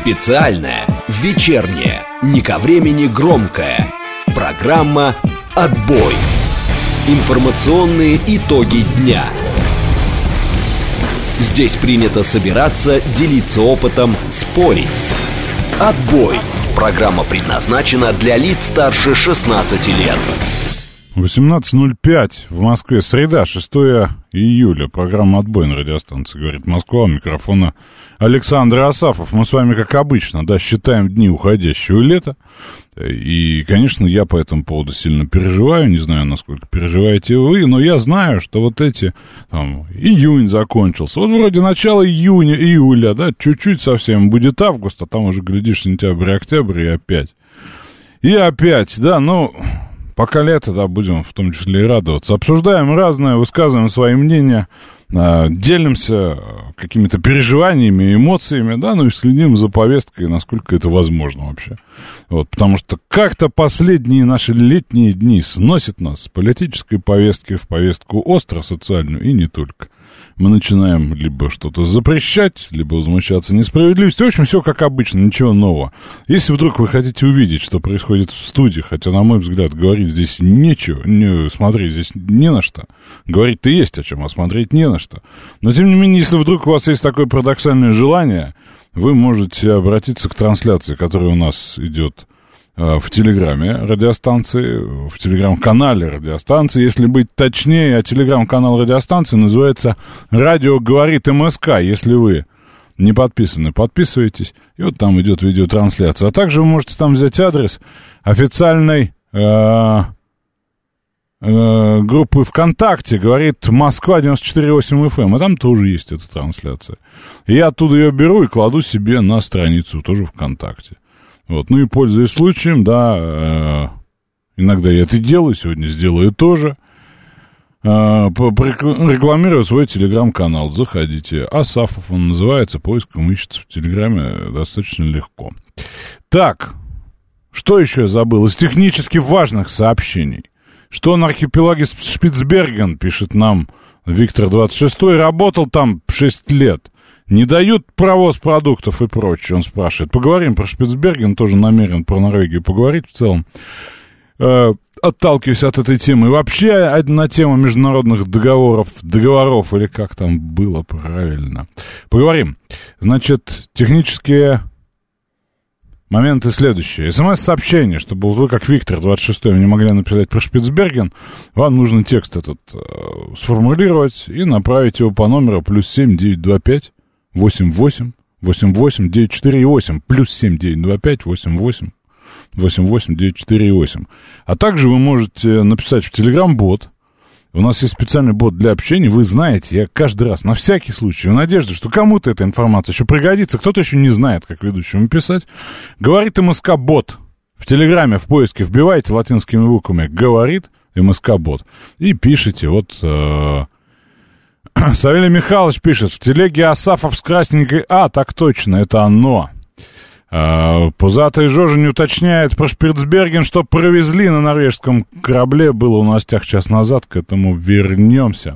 Специальная, вечерняя, не ко времени громкая программа «Отбой». Информационные итоги дня. Здесь принято собираться, делиться опытом, спорить. «Отбой». Программа предназначена для лиц старше 16 лет. 18:05 в Москве, среда, 6 июля. Программа «Отбой» на радиостанции «Говорит Москва». У микрофона Александр Асафов. Мы с вами, как обычно, считаем дни уходящего лета. И, конечно, я по этому поводу сильно переживаю. Не знаю, насколько переживаете вы, но я знаю, что вот эти, июнь закончился. Вот вроде начало июля, да, чуть-чуть совсем будет август, а там уже, глядишь, сентябрь, октябрь и опять. И опять, да, пока лето, да, будем в том числе и радоваться. Обсуждаем разное, высказываем свои мнения, делимся какими-то переживаниями, эмоциями, да, и следим за повесткой, насколько это возможно вообще. Вот, потому что как-то последние наши летние дни сносят нас с политической повестки в повестку остро-социальную и не только. Мы начинаем либо что-то запрещать, либо возмущаться несправедливостью. В общем, все как обычно, ничего нового. Если вдруг вы хотите увидеть, что происходит в студии, хотя, на мой взгляд, говорить здесь нечего, смотреть здесь не на что. Говорить-то есть о чем, а смотреть не на что. Но, тем не менее, если вдруг у вас есть такое парадоксальное желание, вы можете обратиться к трансляции, которая у нас идет в телеграме радиостанции, в телеграм-канале радиостанции, если быть точнее, а телеграм-канал радиостанции называется «Радио говорит МСК». Если вы не подписаны, подписывайтесь, и вот там идет видеотрансляция. А также вы можете там взять адрес официальной группы ВКонтакте, говорит Москва 94.8 FM, и там тоже есть эта трансляция. И я оттуда ее беру и кладу себе на страницу, тоже ВКонтакте. Вот, и пользуясь случаем, да, иногда я это делаю, сегодня сделаю тоже, рекламирую свой телеграм-канал, заходите. Асафов он называется, поиском ищется в телеграме достаточно легко. Так, что еще я забыл из технически важных сообщений? Что на архипелаге Шпицберген, пишет нам Виктор 26, работал там 6 лет. Не дают провоз продуктов и прочее, он спрашивает. Поговорим про Шпицберген, тоже намерен про Норвегию поговорить в целом. Отталкиваюсь от этой темы. И вообще одна тема международных договоров, или как там было правильно. Поговорим. Значит, технические моменты следующие. СМС-сообщение, чтобы вы, как Виктор 26, не могли написать про Шпицберген, вам нужно текст этот сформулировать и направить его по номеру +7 925 88 88 948 +7 925 88 88 948. А также вы можете написать в Telegram-бот. У нас есть специальный бот для общения. Вы знаете, я каждый раз, на всякий случай, в надежде, что кому-то эта информация еще пригодится, кто-то еще не знает, как ведущему писать. Говорит МСК-бот. В Телеграме в поиске вбиваете латинскими буквами «Говорит МСК-бот» и пишите. Вот Савелий Михайлович пишет: в телеге Асафов с красненькой «А», так точно, это оно. Пузатый Жожа не уточняет про Шпицберген, что провезли на норвежском корабле. Было в новостях час назад, к этому вернемся.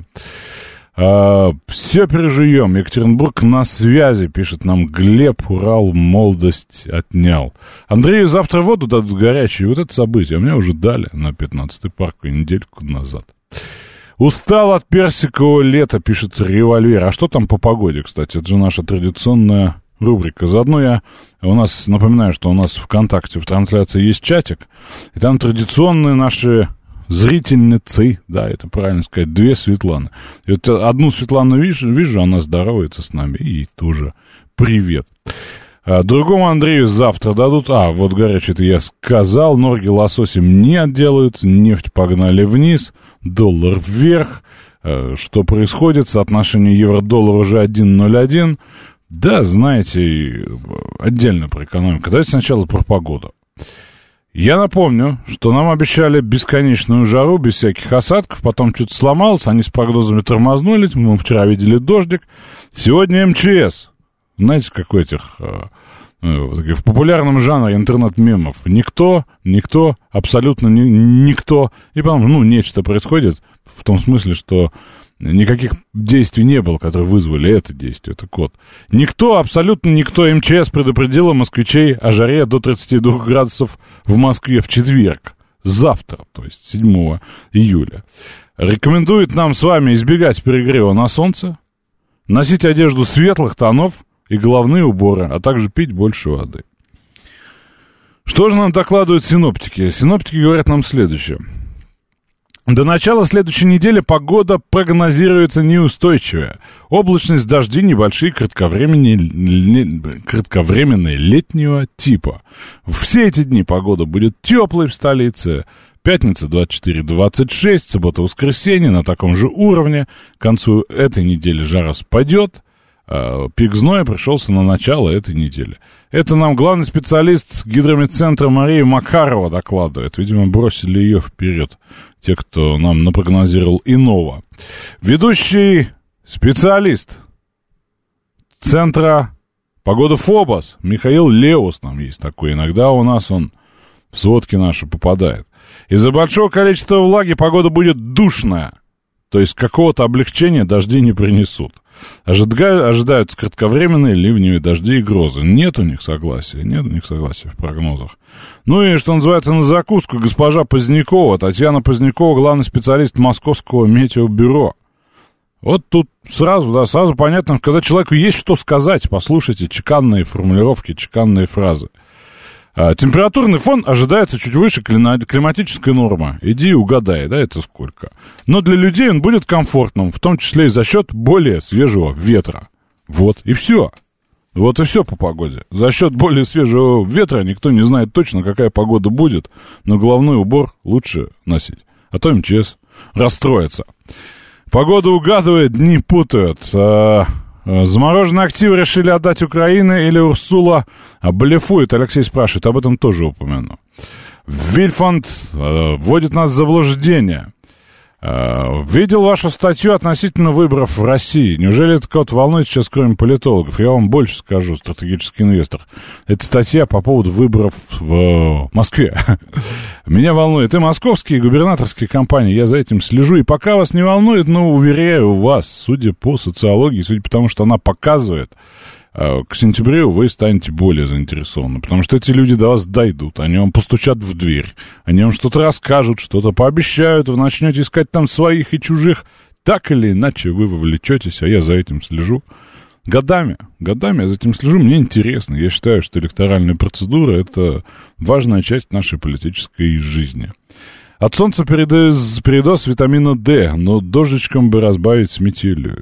Все переживем. Екатеринбург на связи, пишет нам Глеб. Урал молодость отнял. Андрею завтра воду дадут горячую. Вот это событие. Мне уже дали на 15-й парк недельку назад. Устал от персикового лета, пишет Револьвер. А что там по погоде, кстати? Это же наша традиционная рубрика. Заодно я напоминаю, что у нас ВКонтакте в трансляции есть чатик, и там традиционные наши зрительницы, да, это правильно сказать, 2 Светланы. И вот одну Светлану вижу, она здоровается с нами, и ей тоже привет. Другому Андрею завтра дадут, вот горячий это я сказал, норги лососем не отделаются, нефть погнали вниз, доллар вверх. Что происходит? Соотношение евро-доллара уже 1.01. Да, знаете, отдельно про экономику. Давайте сначала про погоду. Я напомню, что нам обещали бесконечную жару, без всяких осадков, потом что-то сломалось, они с прогнозами тормознули, мы вчера видели дождик. Сегодня МЧС. Знаете, как у этих, в популярном жанре интернет-мемов. Никто, абсолютно никто. И потом, нечто происходит, в том смысле, что никаких действий не было, которые вызвали это действие, это код. Никто, абсолютно никто, МЧС предупредила москвичей о жаре до 32 градусов в Москве в четверг, завтра, то есть 7 июля. Рекомендует нам с вами избегать перегрева на солнце, носить одежду светлых тонов и головные уборы, а также пить больше воды. Что же нам докладывают синоптики? Синоптики говорят нам следующее. До начала следующей недели погода прогнозируется неустойчивая. Облачность, дожди, небольшие, кратковременные летнего типа. Все эти дни погода будет теплой в столице. Пятница 24-26, суббота-воскресенье на таком же уровне. К концу этой недели жара спадет. Пик зноя пришелся на начало этой недели. Это нам главный специалист гидрометцентра Мария Макарова докладывает. Видимо, бросили ее вперед те, кто нам напрогнозировал иного. Ведущий специалист центра погоды ФОБОС Михаил Леус нам есть такой. Иногда у нас он в сводки наши попадает. Из-за большого количества влаги погода будет душная. То есть какого-то облегчения дожди не принесут. Ожидаются кратковременные ливневые дожди и грозы. Нет у них согласия в прогнозах. Ну и, что называется, на закуску госпожа Позднякова, Татьяна Позднякова, главный специалист Московского метеобюро. Вот тут сразу понятно, когда человеку есть что сказать, послушайте чеканные формулировки, чеканные фразы. Температурный фон ожидается чуть выше климатической нормы. Иди и угадай, да, это сколько. Но для людей он будет комфортным, в том числе и за счет более свежего ветра. Вот и все. Вот и все по погоде. За счет более свежего ветра никто не знает точно, какая погода будет, но головной убор лучше носить. А то МЧС расстроится. Погода угадывает, дни путают. Замороженные активы решили отдать Украине или Урсула блефует? Алексей спрашивает, об этом тоже упомяну. Вильфанд вводит нас в заблуждение. Видел вашу статью относительно выборов в России. Неужели это кого-то волнует сейчас, кроме политологов? Я вам больше скажу, стратегический инвестор. Это статья по поводу выборов в Москве. Меня волнует и московские, и губернаторские кампании. Я за этим слежу. И пока вас не волнует, но уверяю вас, судя по социологии, судя по тому, что она показывает, к сентябрю вы станете более заинтересованы, потому что эти люди до вас дойдут, они вам постучат в дверь, они вам что-то расскажут, что-то пообещают, вы начнете искать там своих и чужих, так или иначе вы вовлечетесь, а я за этим слежу. Годами я за этим слежу, мне интересно, я считаю, что электоральная процедура — это важная часть нашей политической жизни. От солнца передоз витамина D, но дождичком бы разбавить с метелью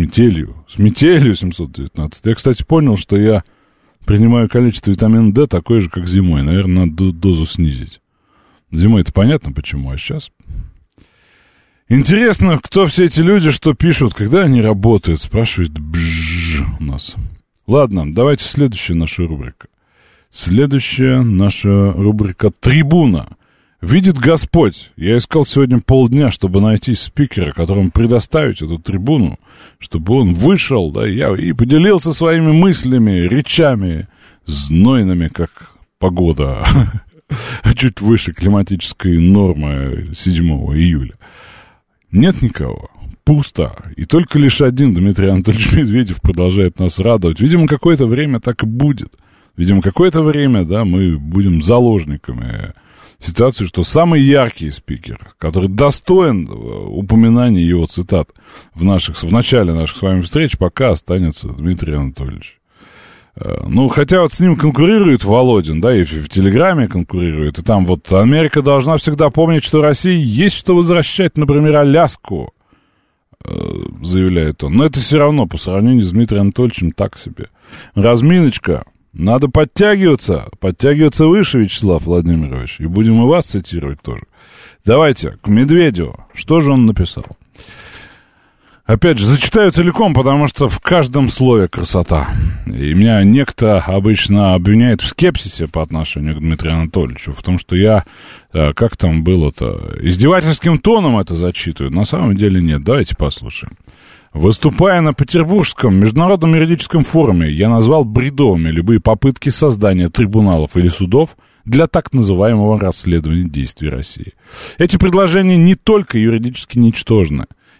719. Я, кстати, понял, что я принимаю количество витамина D такое же, как зимой. Наверное, надо дозу снизить. Зимой это понятно почему, а сейчас... Интересно, кто все эти люди, что пишут, когда они работают, спрашивает у нас. Ладно, давайте следующая наша рубрика. Следующая наша рубрика «Трибуна». Видит Господь, я искал сегодня полдня, чтобы найти спикера, которому предоставить эту трибуну, чтобы он вышел, да, и поделился своими мыслями, речами, знойными, как погода, чуть выше климатической нормы 7 июля. Нет никого, пусто, и только лишь один Дмитрий Анатольевич Медведев продолжает нас радовать. Видимо, какое-то время так и будет. Видимо, какое-то время, да, мы будем заложниками ситуацию, что самый яркий спикер, который достоин упоминания его цитат в начале наших с вами встреч, пока останется Дмитрий Анатольевич. Ну, хотя вот с ним конкурирует Володин, да, и в Телеграме конкурирует, и там вот Америка должна всегда помнить, что России есть что возвращать, например, Аляску, заявляет он. Но это все равно по сравнению с Дмитрием Анатольевичем так себе. Разминочка. Надо подтягиваться выше, Вячеслав Владимирович, и будем и вас цитировать тоже. Давайте к Медведеву. Что же он написал? Опять же, зачитаю целиком, потому что в каждом слове красота. И меня некто обычно обвиняет в скепсисе по отношению к Дмитрию Анатольевичу, в том, что я, как там было-то, издевательским тоном это зачитываю. На самом деле нет. Давайте послушаем. Выступая на Петербургском международном юридическом форуме, я назвал бредовыми любые попытки создания трибуналов или судов для так называемого расследования действий России. Эти предложения не только юридически ничтожны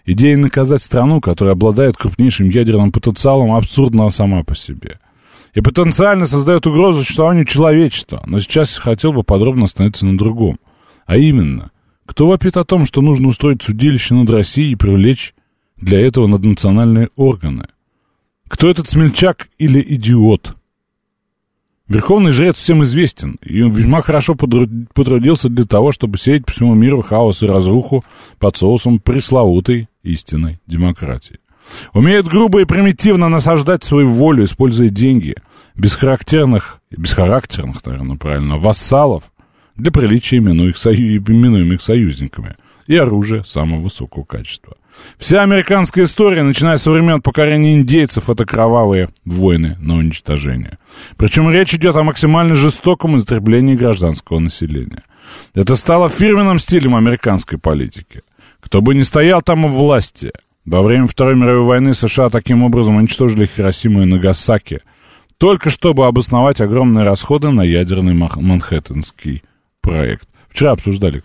Идея наказать страну, которая обладает крупнейшим ядерным потенциалом, абсурдна сама по себе. И потенциально создает угрозу существованию человечества. Но сейчас я хотел бы подробно остановиться на другом. А именно, кто вопит о том, что нужно устроить судилище над Россией и привлечь для этого наднациональные органы? Кто этот смельчак или идиот? Верховный жрец всем известен, и он весьма хорошо потрудился для того, чтобы сеять по всему миру хаос и разруху под соусом пресловутой истинной демократии. Умеет грубо и примитивно насаждать свою волю, используя деньги бесхарактерных, наверное, правильно, вассалов для приличия именуемых союзниками и оружия самого высокого качества. Вся американская история, начиная со времен покорения индейцев, это кровавые войны на уничтожение. Причем речь идет о максимально жестоком истреблении гражданского населения. Это стало фирменным стилем американской политики. Кто бы ни стоял там у власти, во время Второй мировой войны США таким образом уничтожили Хиросиму и Нагасаки, только чтобы обосновать огромные расходы на ядерный Манхэттенский проект. Вчера обсуждали.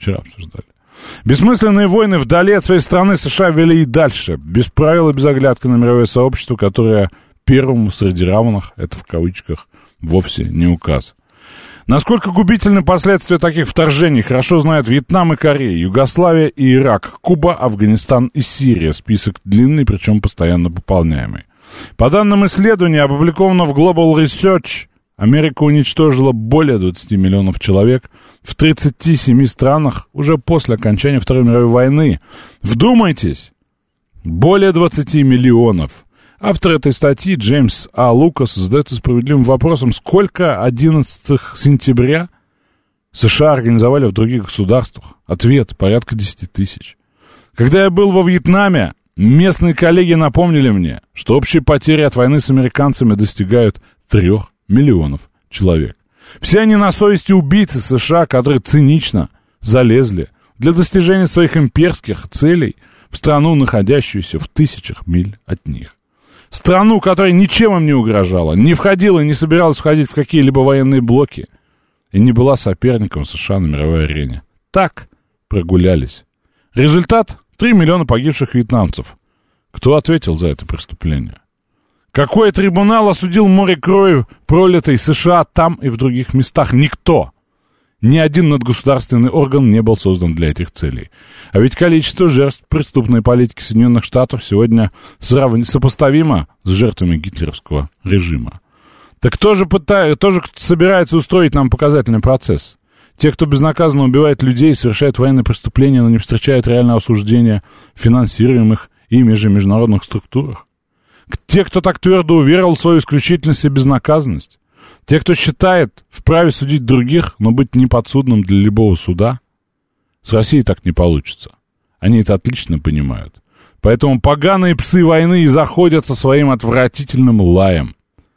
Бессмысленные войны вдали от своей страны США вели и дальше, без правил и без оглядки на мировое сообщество, которое первому среди равных, это в кавычках, вовсе не указ. Насколько губительны последствия таких вторжений, хорошо знают Вьетнам и Корея, Югославия и Ирак, Куба, Афганистан и Сирия. Список длинный, причем постоянно пополняемый. По данным исследования, опубликованного в Global Research, Америка уничтожила более 20 миллионов человек в 37 странах уже после окончания Второй мировой войны. Вдумайтесь! Более 20 миллионов. Автор этой статьи, Джеймс А. Лукас, задается справедливым вопросом, сколько 11 сентября США организовали в других государствах? Ответ – порядка 10 тысяч. Когда я был во Вьетнаме, местные коллеги напомнили мне, что общие потери от войны с американцами достигают 3 миллионов человек. Все они на совести убийцы США, которые цинично залезли для достижения своих имперских целей в страну, находящуюся в тысячах миль от них. Страну, которая ничем им не угрожала, не входила и не собиралась входить в какие-либо военные блоки и не была соперником США на мировой арене. Так прогулялись. Результат — 3 миллиона погибших вьетнамцев. Кто ответил за это преступление? Какой трибунал осудил море крови, пролитой США там и в других местах? Никто. Ни один надгосударственный орган не был создан для этих целей. А ведь количество жертв преступной политики Соединенных Штатов сегодня сопоставимо с жертвами гитлеровского режима. Так кто же собирается устроить нам показательный процесс? Те, кто безнаказанно убивает людей, совершает военные преступления, но не встречает реального осуждения в финансируемых ими же международных структурах? Те, кто так твердо уверовал в свою исключительность и безнаказанность? Те, кто считает вправе судить других, но быть неподсудным для любого суда? С Россией так не получится. Они это отлично понимают. Поэтому поганые псы войны и заходят со своим отвратительным лаем.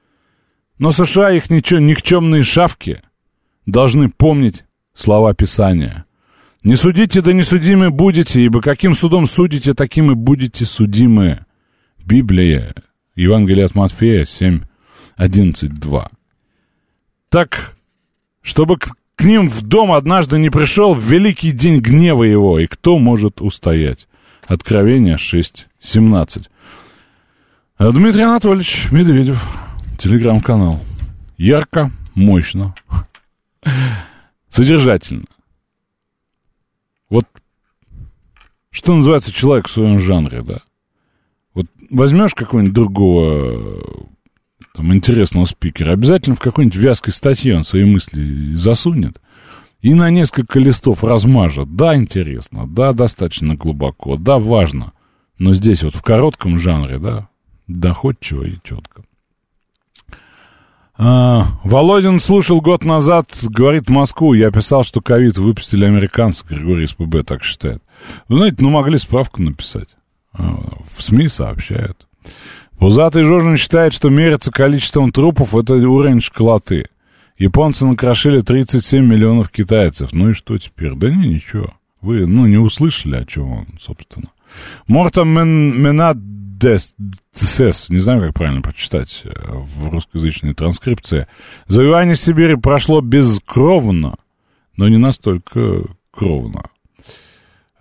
Но США, их никчемные шавки, должны помнить слова Писания. «Не судите, да не судимы будете, ибо каким судом судите, таким и будете судимы». Библия, Евангелие от Матфея 7:11-2. Так, чтобы к ним в дом однажды не пришел в великий день гнева его, и кто может устоять? Откровение 6:17. Дмитрий Анатольевич Медведев, телеграм-канал. Ярко, мощно, содержательно. Вот, что называется, человек в своем жанре, да. Вот возьмешь какого-нибудь другого там, интересного спикера, обязательно в какой-нибудь вязкой статье он свои мысли засунет и на несколько листов размажет. Да, интересно, да, достаточно глубоко, да, важно. Но здесь вот в коротком жанре, да, доходчиво и четко. Володин слушал год назад, говорит, Москву. Я писал, что ковид выпустили американцы, Григорий СПБ так считает. Вы знаете, могли справку написать. В СМИ сообщают. Пузатый Жожин считает, что мериться количеством трупов — это уровень школоты. Японцы накрошили 37 миллионов китайцев. Ну и что теперь? Да ничего. Вы, не услышали, о чем он, собственно. Мортам Менадес, не знаю, как правильно прочитать в русскоязычной транскрипции. Завоевание Сибири прошло бескровно, но не настолько кровно.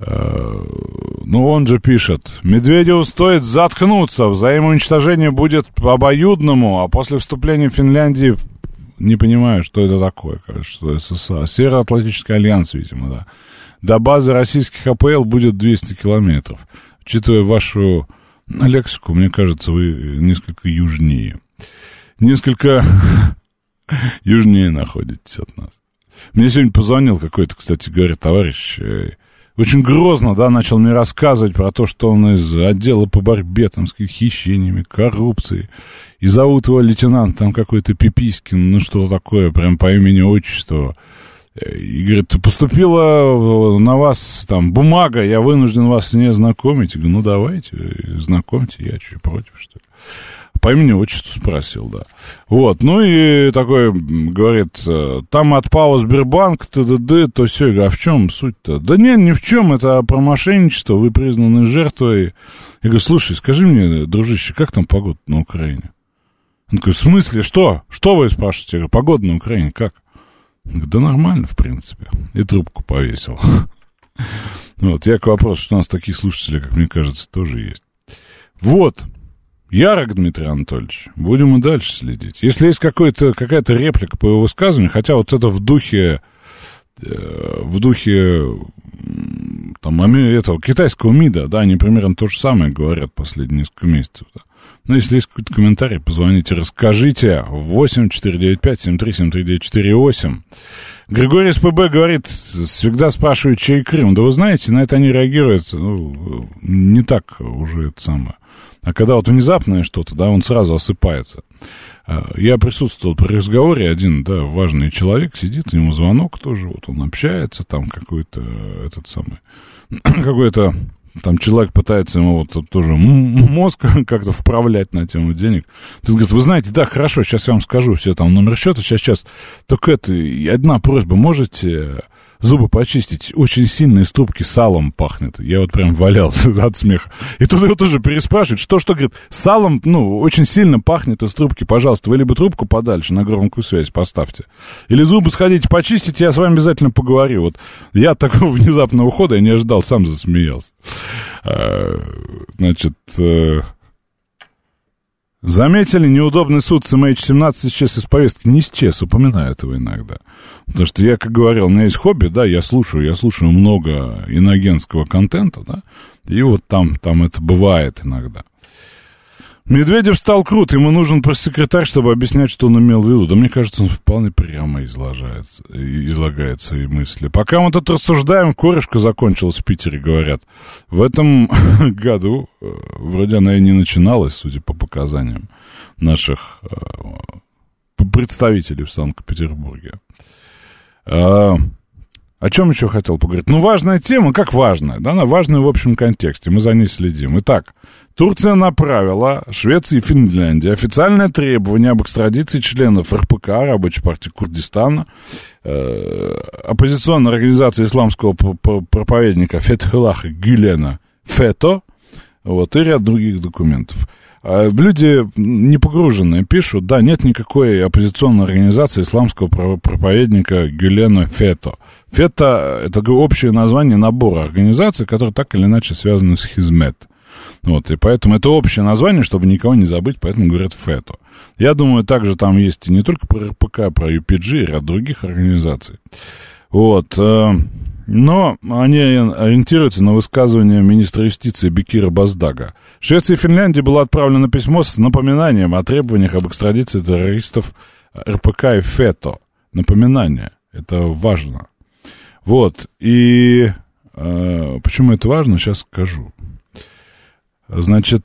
Ну, он же пишет: Медведеву стоит заткнуться, взаимоуничтожение будет обоюдному, а после вступления Финляндии, не понимаю, что это такое, что СССР, Североатлантический альянс, видимо, да. До базы российских АПЛ будет 200 километров. Учитывая вашу лексику, мне кажется, вы несколько южнее. Несколько южнее находитесь от нас. Мне сегодня позвонил какой-то, кстати говоря, товарищ, очень грозно, да, начал мне рассказывать про то, что он из отдела по борьбе там, с хищениями, коррупцией. И зовут его лейтенант там какой-то Пипискин, ну что такое, прям по имени-отчеству. И говорит: поступила на вас там бумага, я вынужден вас с ней знакомить. Я говорю: ну давайте, знакомьте, я чуть против, что ли. По имени-отчеству спросил, да. Вот, ну и такой, говорит, там от ПАО Сбербанк, т.д., то все. Я говорю: а в чем суть-то? Да нет, ни в чем, это про мошенничество, вы признаны жертвой. Я говорю: слушай, скажи мне, дружище, как там погода на Украине? Он говорит: в смысле, что? Что вы спрашиваете? Я говорю: погода на Украине как? Он говорит: да нормально, в принципе. И трубку повесил. Вот, я к вопросу, что у нас таких слушателей, как мне кажется, тоже есть. Вот. Ярок Дмитрий Анатольевич, будем и дальше следить. Если есть какая-то реплика по его высказыванию, хотя вот это в духе там, этого китайского МИДа, да, они примерно то же самое говорят последние несколько месяцев, да. Но если есть какой-то комментарий, позвоните, расскажите. 8-495-7373-948. Григорий СПБ говорит: всегда спрашивают, чей Крым. Да вы знаете, на это они реагируют, ну, не так уже это самое. А когда вот внезапное что-то, да, он сразу осыпается. Я присутствовал при разговоре, один, да, важный человек сидит, ему звонок тоже, вот он общается, там какой-то какой-то там человек пытается ему вот тоже мозг как-то вправлять на тему денег. Тут говорит: вы знаете, да, хорошо, сейчас я вам скажу все, там номер счета, сейчас. Только это, одна просьба, можете зубы почистить? Очень сильно из трубки салом пахнет. Я вот прям валялся от смеха. И тут его тоже переспрашивают, что, говорит, салом, ну, очень сильно пахнет из трубки, пожалуйста, вы либо трубку подальше на громкую связь поставьте, или зубы сходите почистите, я с вами обязательно поговорю. Вот я от такого внезапного ухода я не ожидал, сам засмеялся. Значит, заметили, неудобный суд с MH17 исчез из повестки. Не исчез, упоминаю этого иногда. Потому что я, как говорил, у меня есть хобби, да, я слушаю много иноагентского контента, да, и вот там это бывает иногда. Медведев стал крут, ему нужен пресс-секретарь, чтобы объяснять, что он имел в виду. Да мне кажется, он вполне прямо излагает свои мысли. Пока мы тут рассуждаем, корешка закончилась в Питере, говорят. В этом году, вроде она и не начиналась, судя по показаниям наших представителей в Санкт-Петербурге. О чем еще хотел поговорить? Ну, важная тема, как важная, да, она важная в общем контексте, мы за ней следим. Итак, Турция направила Швеции и Финляндии официальное требование об экстрадиции членов РПК, Рабочей партии Курдистана, оппозиционной организации исламского проповедника Фетхуллаха Гюлена ФЕТО, вот, и ряд других документов. Люди не погруженные пишут: да, нет никакой оппозиционной организации исламского проповедника Гюлена ФЕТО. ФЕТО — это общее название набора организаций, которые так или иначе связаны с Хизмет. Вот, и поэтому это общее название, чтобы никого не забыть, поэтому говорят ФЕТО. Я думаю, также там есть и не только про РПК, про UPG и ряд других организаций. Вот, но они ориентируются на высказывание министра юстиции Бекира Боздага. Швеции и Финляндии было отправлено письмо с напоминанием о требованиях об экстрадиции террористов РПК и ФЕТО. Напоминание. Это важно. Вот. И почему это важно, сейчас скажу. Значит,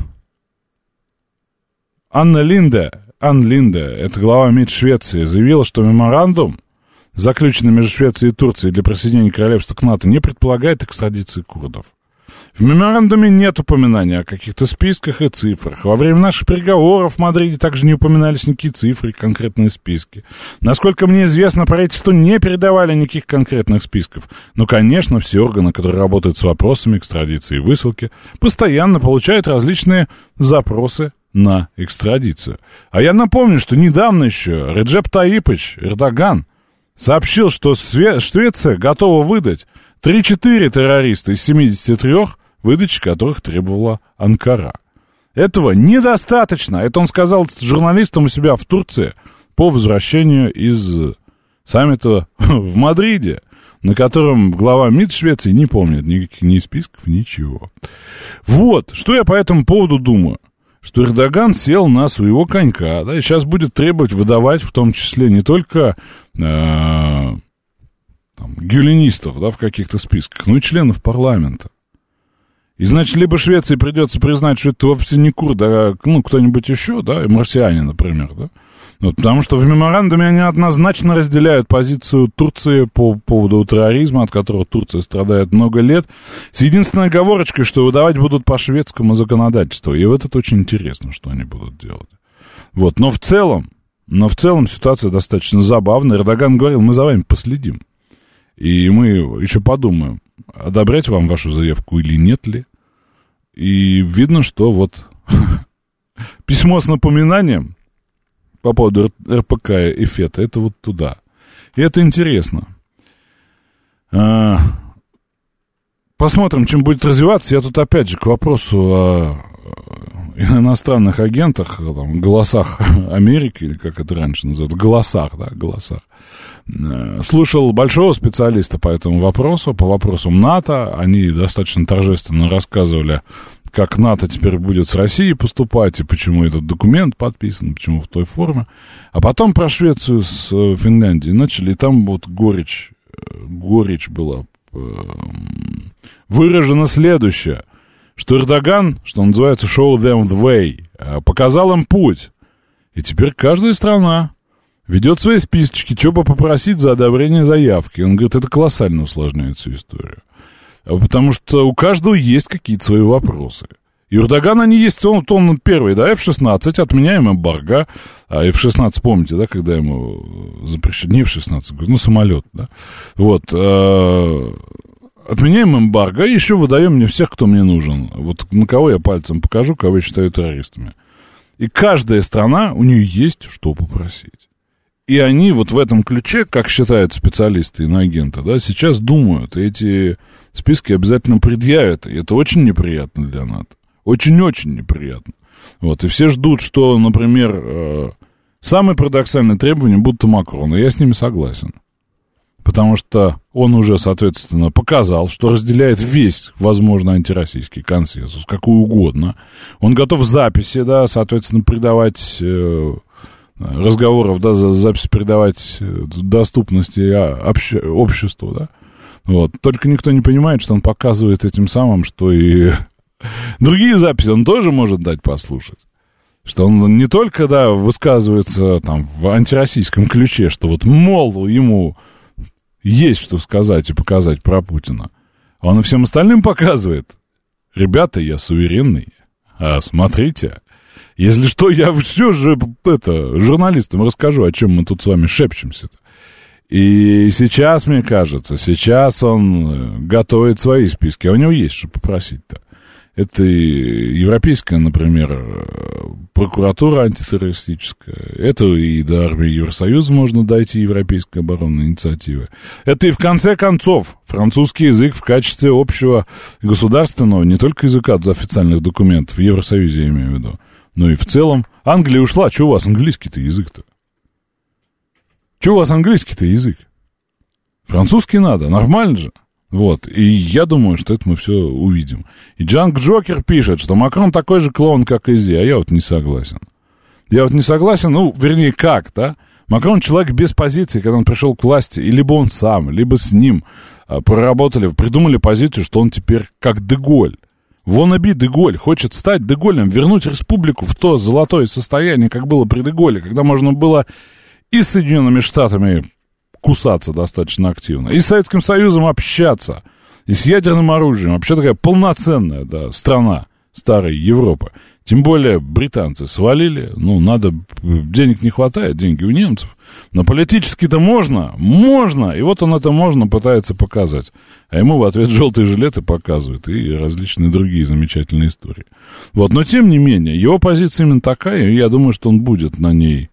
Анна Линде, это глава МИД Швеции, заявила, что меморандум, заключенный между Швецией и Турцией для присоединения королевства к НАТО, не предполагает экстрадиции курдов. В меморандуме нет упоминания о каких-то списках и цифрах. Во время наших переговоров в Мадриде также не упоминались никакие цифры и конкретные списки. Насколько мне известно, правительству не передавали никаких конкретных списков. Но, конечно, все органы, которые работают с вопросами экстрадиции и высылки, постоянно получают различные запросы на экстрадицию. А я напомню, что недавно еще Реджеп Таипыч Эрдоган сообщил, что Швеция готова выдать 3-4 террориста из 73, выдачи которых требовала Анкара. Этого недостаточно. Это он сказал журналистам у себя в Турции по возвращению из саммита в Мадриде, на котором глава МИД Швеции не помнит никаких ни списков, ничего. Вот, что я по этому поводу думаю. Что Эрдоган сел на своего конька, да, и сейчас будет требовать выдавать, в том числе, не только гюленистов, да, в каких-то списках, но и членов парламента. И, значит, либо Швеции придется признать, что это вовсе не курд, а кто-нибудь еще, да, и марсиане, например, да. Вот, потому что в меморандуме они однозначно разделяют позицию Турции по поводу терроризма, от которого Турция страдает много лет, с единственной оговорочкой, что выдавать будут по шведскому законодательству. И вот это очень интересно, что они будут делать. Вот, но в целом ситуация достаточно забавная. Эрдоган говорил, мы за вами последим. И мы еще подумаем, одобрять вам вашу заявку или нет ли. И видно, что вот письмо с напоминанием по поводу РПК и ФЕТа, это вот туда. И это интересно. Посмотрим, чем будет развиваться. Я тут опять же к вопросу о иностранных агентах, там, голосах Америки, или как это раньше называют, голосах. Слушал большого специалиста по этому вопросу, по вопросам НАТО. Они достаточно торжественно рассказывали, как НАТО теперь будет с Россией поступать, и почему этот документ подписан, почему в той форме. А потом про Швецию с Финляндией начали, и там вот горечь была выражено следующее, что Эрдоган, что называется, show them the way, показал им путь. И теперь каждая страна ведет свои списочки, что бы попросить за одобрение заявки. Он говорит, это колоссально усложняет всю историю. Потому что у каждого есть какие-то свои вопросы. И у Эрдогана они есть, он первый, да, F-16, отменяем эмбарго. А F-16, помните, да, когда ему запрещали, не F-16, самолет, да. Вот, отменяем эмбарго и еще выдаем мне всех, кто мне нужен. Вот на кого я пальцем покажу, кого я считаю террористами. И каждая страна, у нее есть что попросить. И они вот в этом ключе, как считают специалисты, иноагенты, да, сейчас думают, и эти списки обязательно предъявят, и это очень неприятно для НАТО. Очень-очень неприятно. Вот, и все ждут, что, например, самые парадоксальные требования будут у Макрона, и я с ними согласен. Потому что он уже, соответственно, показал, что разделяет весь возможный антироссийский консенсус, какой угодно. Он готов записи, да, соответственно, придавать разговоров, да, записи придавать доступности обществу, да. Вот. Только никто не понимает, что он показывает этим самым, что и другие записи он тоже может дать послушать. Что он не только, да, высказывается там в антироссийском ключе, что вот, мол, ему есть что сказать и показать про Путина. А он и всем остальным показывает. Ребята, я суверенный. А смотрите, если что, я все же журналистам расскажу, о чем мы тут с вами шепчемся-то. И сейчас, мне кажется, он готовит свои списки, а у него есть что попросить-то. Это и европейская, например, прокуратура антитеррористическая. Это и до армии Евросоюза можно дойти, европейской оборонной инициативы. Это и, в конце концов, французский язык в качестве общего государственного, не только языка официальных документов, в Евросоюзе я имею в виду, но и в целом. Англия ушла, что у вас английский-то язык-то? Что у вас английский-то язык? Французский надо, нормально же. Вот, и я думаю, что это мы все увидим. И Джанк Джокер пишет, что Макрон такой же клоун, как Изи, а я вот не согласен. Вернее, как, да? Макрон человек без позиции, когда он пришел к власти, и либо он сам, либо с ним проработали, придумали позицию, что он теперь как Деголь. Wannabe Деголь, хочет стать Деголем, вернуть республику в то золотое состояние, как было при Деголе, когда можно было и с Соединенными Штатами кусаться достаточно активно, и с Советским Союзом общаться, и с ядерным оружием. Вообще такая полноценная, да, страна старой Европы. Тем более британцы свалили, денег не хватает, деньги у немцев. Но политически-то можно, и вот он это можно пытается показать. А ему в ответ желтые жилеты показывают и различные другие замечательные истории. Вот, но тем не менее, его позиция именно такая, и я думаю, что он будет на ней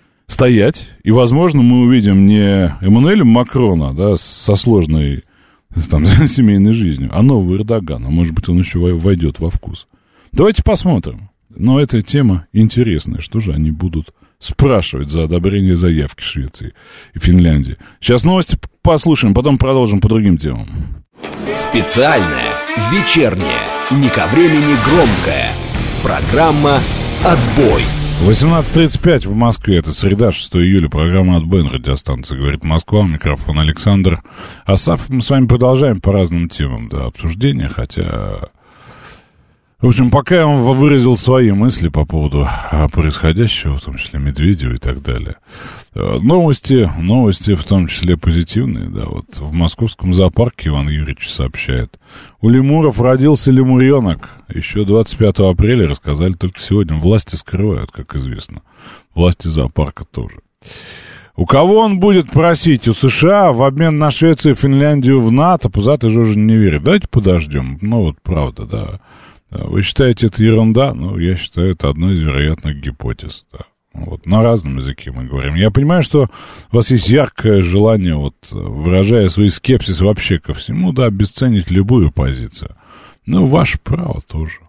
стоять, и, возможно, мы увидим не Эммануэля Макрона, да, со сложной там, семейной жизнью, а нового Эрдогана. Может быть, он еще войдет во вкус. Давайте посмотрим. Но эта тема интересная. Что же они будут спрашивать за одобрение заявки Швеции и Финляндии? Сейчас новости послушаем, потом продолжим по другим темам. Специальная, вечерняя, не ко времени громкая. Программа «Отбой». 18:35 в Москве. Это среда, 6 июля. Программа «Отбой» на радиостанции «Говорит Москва». Микрофон Александр Асафов. Мы с вами продолжаем по разным темам, да, обсуждения, хотя... В общем, пока я вам выразил свои мысли по поводу происходящего, в том числе Медведева и так далее. Новости в том числе позитивные, да, вот в московском зоопарке Иван Юрьевич сообщает. У лемуров родился лемуренок. Еще 25 апреля рассказали только сегодня. Власти скрывают, как известно. Власти зоопарка тоже. У кого он будет просить? У США в обмен на Швецию и Финляндию в НАТО? Пузатый же уже не верит. Давайте подождем. Ну вот правда, да. Вы считаете, это ерунда? Ну, я считаю, это одной из вероятных гипотез, да. Вот, на разном языке мы говорим. Я понимаю, что у вас есть яркое желание, вот, выражая свой скепсис вообще ко всему, да, обесценить любую позицию. Ну, ваше право тоже.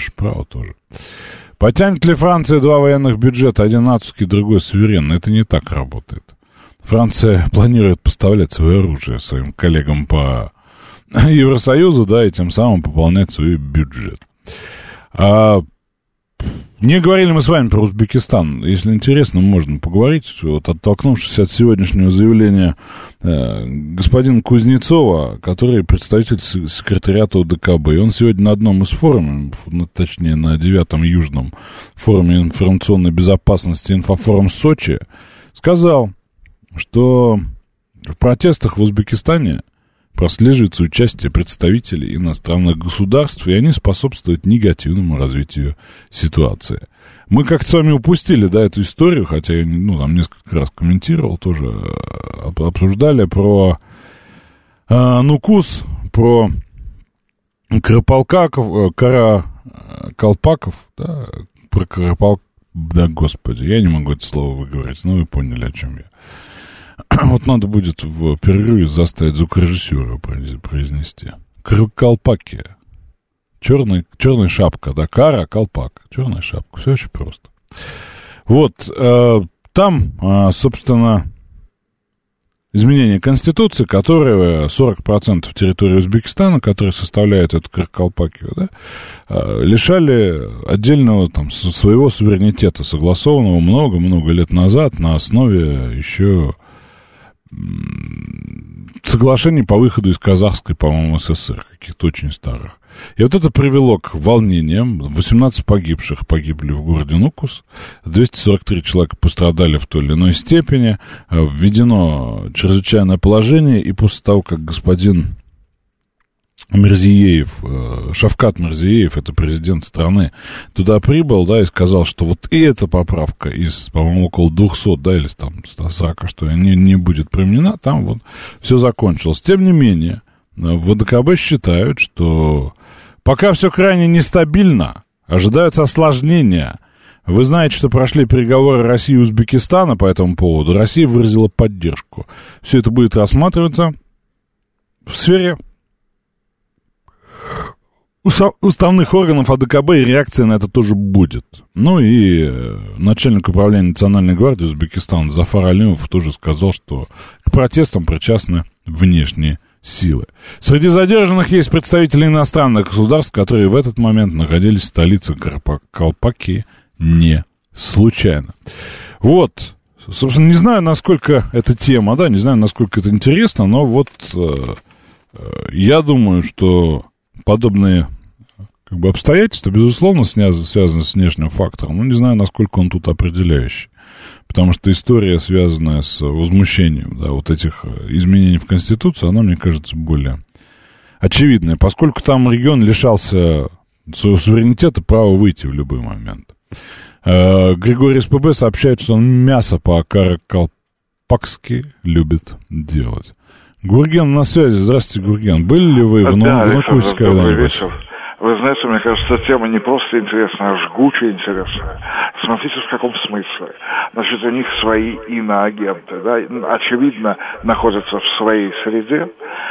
Потянет ли Франция два военных бюджета, один натовский, другой суверенный? Это не так работает. Франция планирует поставлять свое оружие своим коллегам по Евросоюзу, да, и тем самым пополнять свой бюджет. Не говорили мы с вами про Узбекистан. Если интересно, можно поговорить. Вот, оттолкнувшись от сегодняшнего заявления господина Кузнецова, который представитель секретариата ОДКБ. И он сегодня на одном из форумов, точнее на 9-м Южном форуме информационной безопасности «Инфофорум Сочи», сказал, что в протестах в Узбекистане прослеживается участие представителей иностранных государств, и они способствуют негативному развитию ситуации. Мы как-то с вами упустили, да, эту историю, хотя я, там несколько раз комментировал, тоже обсуждали про Нукус, про Каракалпаков, да, про да, господи, я не могу это слово выговорить, но вы поняли, о чем я. Вот надо будет в перерыве заставить звукорежиссера произнести. Каракалпакия. Черная шапка, да, Каракалпак. Черная шапка. Все очень просто. Вот, там, собственно, изменение Конституции, которое 40% территории Узбекистана, которая составляет эту Каракалпакию, да, лишали отдельного там своего суверенитета, согласованного много-много лет назад на основе еще соглашений по выходу из казахской, по-моему, СССР, каких-то очень старых. И вот это привело к волнениям. 18 погибших погибли в городе Нукус, 243 человека пострадали в той или иной степени, введено чрезвычайное положение, и после того, как господин Мирзиеев, Шавкат Мирзиеев, это президент страны, туда прибыл, да, и сказал, что вот и эта поправка из, по-моему, около 200, да, или там 140, что не будет применена, там вот все закончилось. Тем не менее, в ВДКБ считают, что пока все крайне нестабильно, ожидаются осложнения. Вы знаете, что прошли переговоры России и Узбекистана по этому поводу. Россия выразила поддержку. Все это будет рассматриваться в сфере уставных органов АДКБ, и реакция на это тоже будет. Ну и начальник управления Национальной гвардии Узбекистана Зафар Алимов тоже сказал, что к протестам причастны внешние силы. Среди задержанных есть представители иностранных государств, которые в этот момент находились в столице Каракалпакии не случайно. Вот, собственно, не знаю, насколько эта тема, да, не знаю, насколько это интересно, но вот я думаю, что подобные обстоятельства, безусловно, связаны с внешним фактором. Но не знаю, насколько он тут определяющий. Потому что история, связанная с возмущением, да, вот этих изменений в Конституции, она, мне кажется, более очевидная. Поскольку там регион лишался своего суверенитета, права выйти в любой момент. Григорий СПБ сообщает, что он мясо по-каракалпакски любит делать. Гурген на связи. Здравствуйте, Гурген. Были ли вы в Нукусе когда-нибудь? Вы знаете, мне кажется, тема не просто интересная, а жгуче интересная. Смотрите, в каком смысле. Значит, у них свои иноагенты, да, очевидно, находятся в своей среде.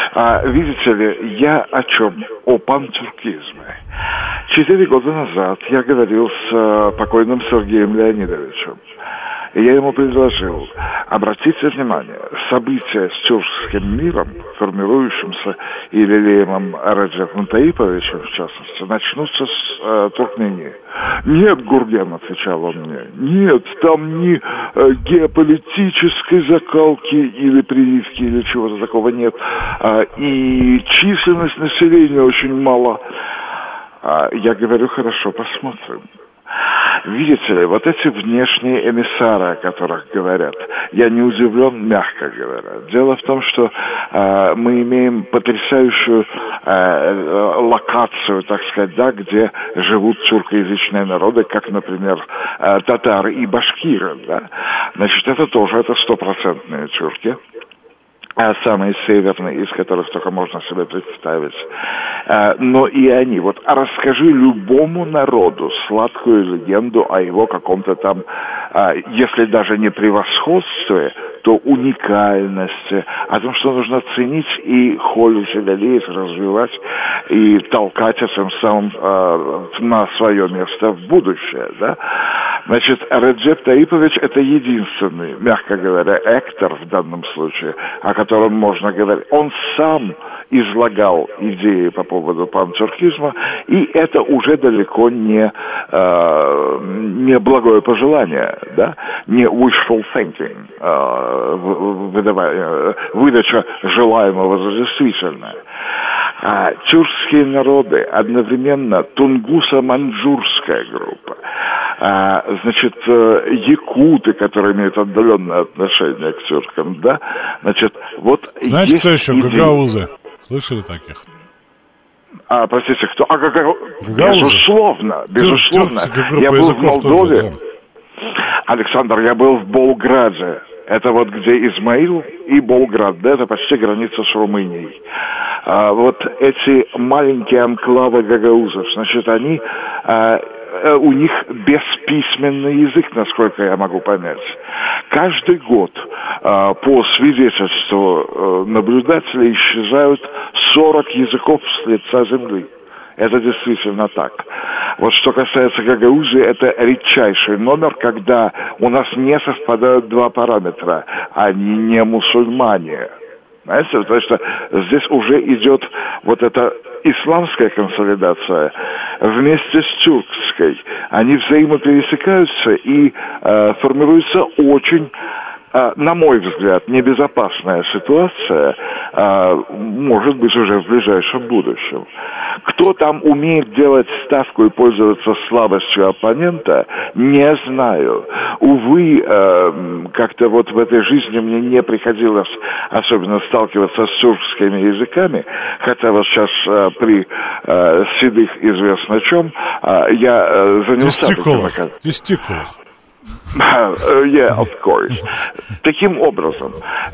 Видите ли, я о чем? О пантюркизме. 4 года назад я говорил с покойным Сергеем Леонидовичем. И я ему предложил, обратите внимание, события с тюркским миром, формирующимся и лелеемым Реджепом Таиповичем, в частности, начнутся с Туркмении. Нет, Гурген, отвечал он мне, нет, там ни геополитической закалки или прививки, или чего-то такого нет. И численность населения очень мала. Я говорю, хорошо, посмотрим. Видите ли, вот эти внешние эмиссары, о которых говорят, я не удивлен, мягко говоря. Дело в том, что мы имеем потрясающую локацию, так сказать, да, где живут тюркоязычные народы, как, например, татары и башкиры. Да? Значит, это тоже, это 100% тюрки. Самые северные, из которых только можно себе представить. Но и они. Вот расскажи любому народу сладкую легенду о его каком-то там, если даже не превосходстве, то уникальности, о том, что нужно ценить и холить, и лелеять, развивать, и толкать этим самым на свое место в будущее, да? Значит, Реджеп Таипович – это единственный, мягко говоря, актор в данном случае, о котором можно говорить. Он сам излагал идеи по поводу пантюркизма, и это уже далеко не благое пожелание, да? Не wishful thinking, выдача желаемого за действительное. Тюркские народы одновременно тунгусо-маньчжурская группа, значит, якуты, которые имеют отдаленное отношение к тюркам, да, значит, вот. Знаете, кто еще? Гагаузы. Слышали таких? Простите, кто? Безусловно. Я был в Молдове. Тоже, да. Александр, я был в Болграде. Это вот где Измаил и Болград, да, это почти граница с Румынией. Вот эти маленькие анклавы гагаузов, значит, они, у них бесписьменный язык, насколько я могу понять. Каждый год, по свидетельству наблюдателей, исчезают 40 языков с лица земли. Это действительно так. Вот что касается Гагаузии, это редчайший номер, когда у нас не совпадают два параметра. Они не мусульмане. Знаете, потому что здесь уже идет вот эта исламская консолидация вместе с тюркской. Они взаимопересекаются и формируется очень, на мой взгляд, небезопасная ситуация, может быть, уже в ближайшем будущем. Кто там умеет делать ставку и пользоваться слабостью оппонента, не знаю. Увы, как-то вот в этой жизни мне не приходилось особенно сталкиваться с тюркскими языками, хотя вот сейчас при седых известно чем, я занялся... Тестикулах. Yeah, of course. Таким образом,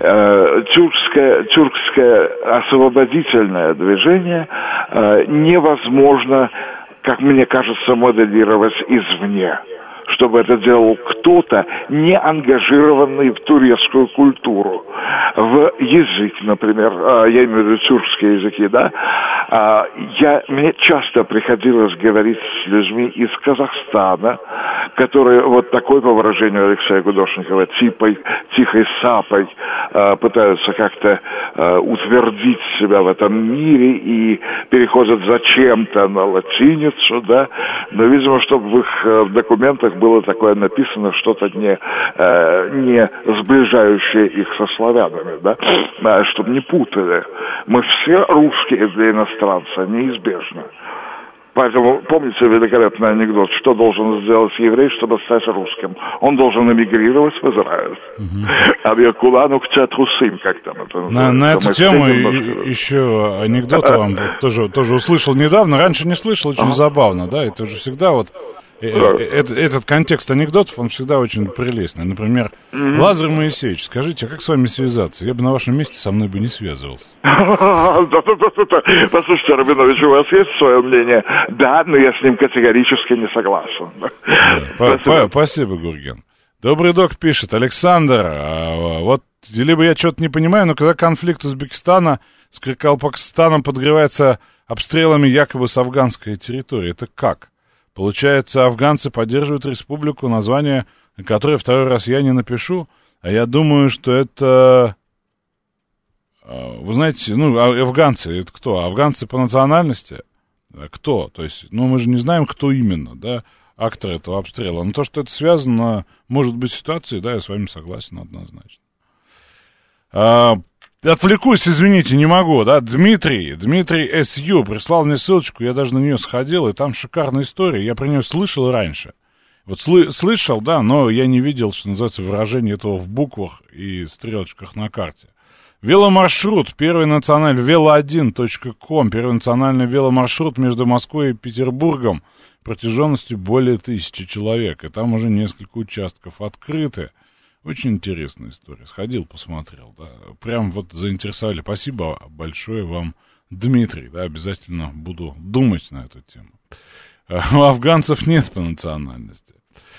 тюркское освободительное движение невозможно, как мне кажется, моделировать извне, чтобы это делал кто-то, не ангажированный в турецкую культуру, в язык, например, я имею в виду тюркские языки, да, мне часто приходилось говорить с людьми из Казахстана, которые вот такой, по выражению Алексея Гудошникова, тихой сапой пытаются как-то утвердить себя в этом мире и переходят зачем-то на латиницу, да, но, видимо, чтобы в их документах было такое написано, что-то не сближающее их со славянами, да, чтобы не путали. Мы все русские для иностранца, неизбежно. Поэтому помните великолепный анекдот, что должен сделать еврей, чтобы стать русским? Он должен эмигрировать в Израиль. Авиакулану к Чатрусим, как там это называется. На эту тему еще анекдот вам тоже услышал недавно. Раньше не слышал, очень забавно, да? Это же всегда вот... Этот контекст анекдотов, он всегда очень прелестный. Например, Лазарь Моисеевич, скажите, а как с вами связаться? Я бы на вашем месте со мной бы не связывался. Послушайте, Рабинович, у вас есть свое мнение? Да, но я с ним категорически не согласен. Спасибо, Гурген. Добрый док пишет: Александр, вот либо я что-то не понимаю, но когда конфликт Узбекистана с Калпакстаном подогревается обстрелами якобы с афганской территории. Это как? Получается, афганцы поддерживают республику, название которой второй раз я не напишу, а я думаю, что это... Вы знаете, афганцы, это кто? Афганцы по национальности? Кто? То есть, мы же не знаем, кто именно, да, актор этого обстрела. Но то, что это связано, может быть, с ситуацией, да, я с вами согласен однозначно. Отвлекусь, извините, не могу, да, Дмитрий СЮ прислал мне ссылочку, я даже на нее сходил, и там шикарная история, я про нее слышал раньше. Вот слышал, да, но я не видел, что называется, выражение этого в буквах и стрелочках на карте. Веломаршрут, первый национальный, velo1.com, первый национальный веломаршрут между Москвой и Петербургом протяженностью более 1000 человек, и там уже несколько участков открыты. Очень интересная история. Сходил, посмотрел, да. Прям вот заинтересовали. Спасибо большое вам, Дмитрий, да, обязательно буду думать на эту тему. У афганцев нет по национальности.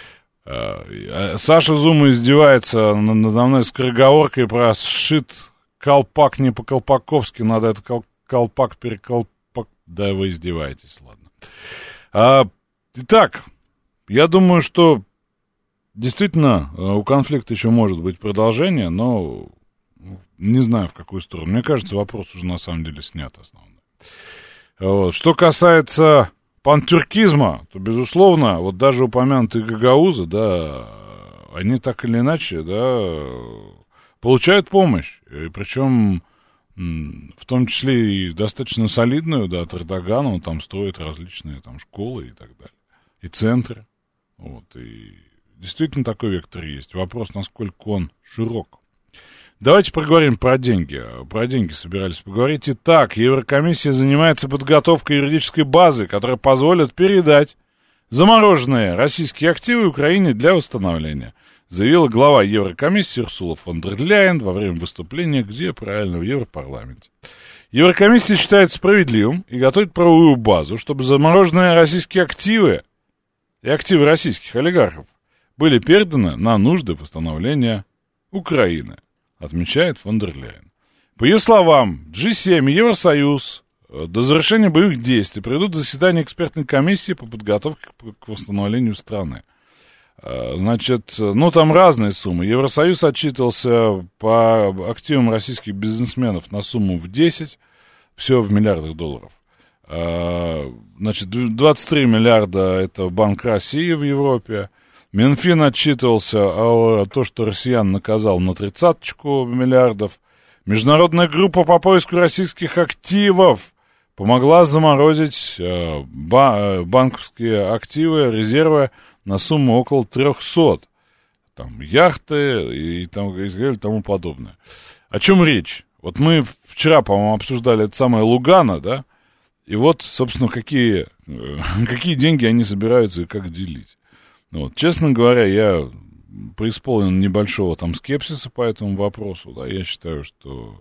Саша Зума издевается надо мной скороговоркой про сшит колпак не по-колпаковски, надо это колпак переколпак. Да, вы издеваетесь, ладно. Итак, я думаю, что действительно, у конфликта еще может быть продолжение, но не знаю, в какую сторону. Мне кажется, вопрос уже на самом деле снят основной. Вот. Что касается пантюркизма, то, безусловно, вот даже упомянутые гагаузы, да, они так или иначе, да, получают помощь. И причем, в том числе и достаточно солидную, да, от Эрдогана, он там строит различные там школы и так далее. И центры. Вот, и действительно такой вектор есть. Вопрос, насколько он широк. Давайте поговорим про деньги. Про деньги собирались поговорить. Итак, Еврокомиссия занимается подготовкой юридической базы, которая позволит передать замороженные российские активы Украине для восстановления, заявила глава Еврокомиссии Урсула фон дер Ляйен во время выступления, где правильно, в Европарламенте. Еврокомиссия считает справедливым и готовит правовую базу, чтобы замороженные российские активы и активы российских олигархов были переданы на нужды восстановления Украины, отмечает фон дер Ляйен. По ее словам, G7 и Евросоюз до завершения боевых действий проведут заседание экспертной комиссии по подготовке к восстановлению страны. Значит, там разные суммы. Евросоюз отчитывался по активам российских бизнесменов на сумму в 10, все в миллиардах долларов. Значит, 23 миллиарда это Банк России в Европе. Минфин отчитывался о том, что россиян наказал на 30 миллиардов. Международная группа по поиску российских активов помогла заморозить банковские активы, резервы на сумму около 300. Там яхты и тому подобное. О чем речь? Вот мы вчера, по-моему, обсуждали это самое Лугано, да? И вот, собственно, какие деньги они собираются и как делить. Вот. Честно говоря, я преисполнен небольшого там скепсиса по этому вопросу. Да, я считаю, что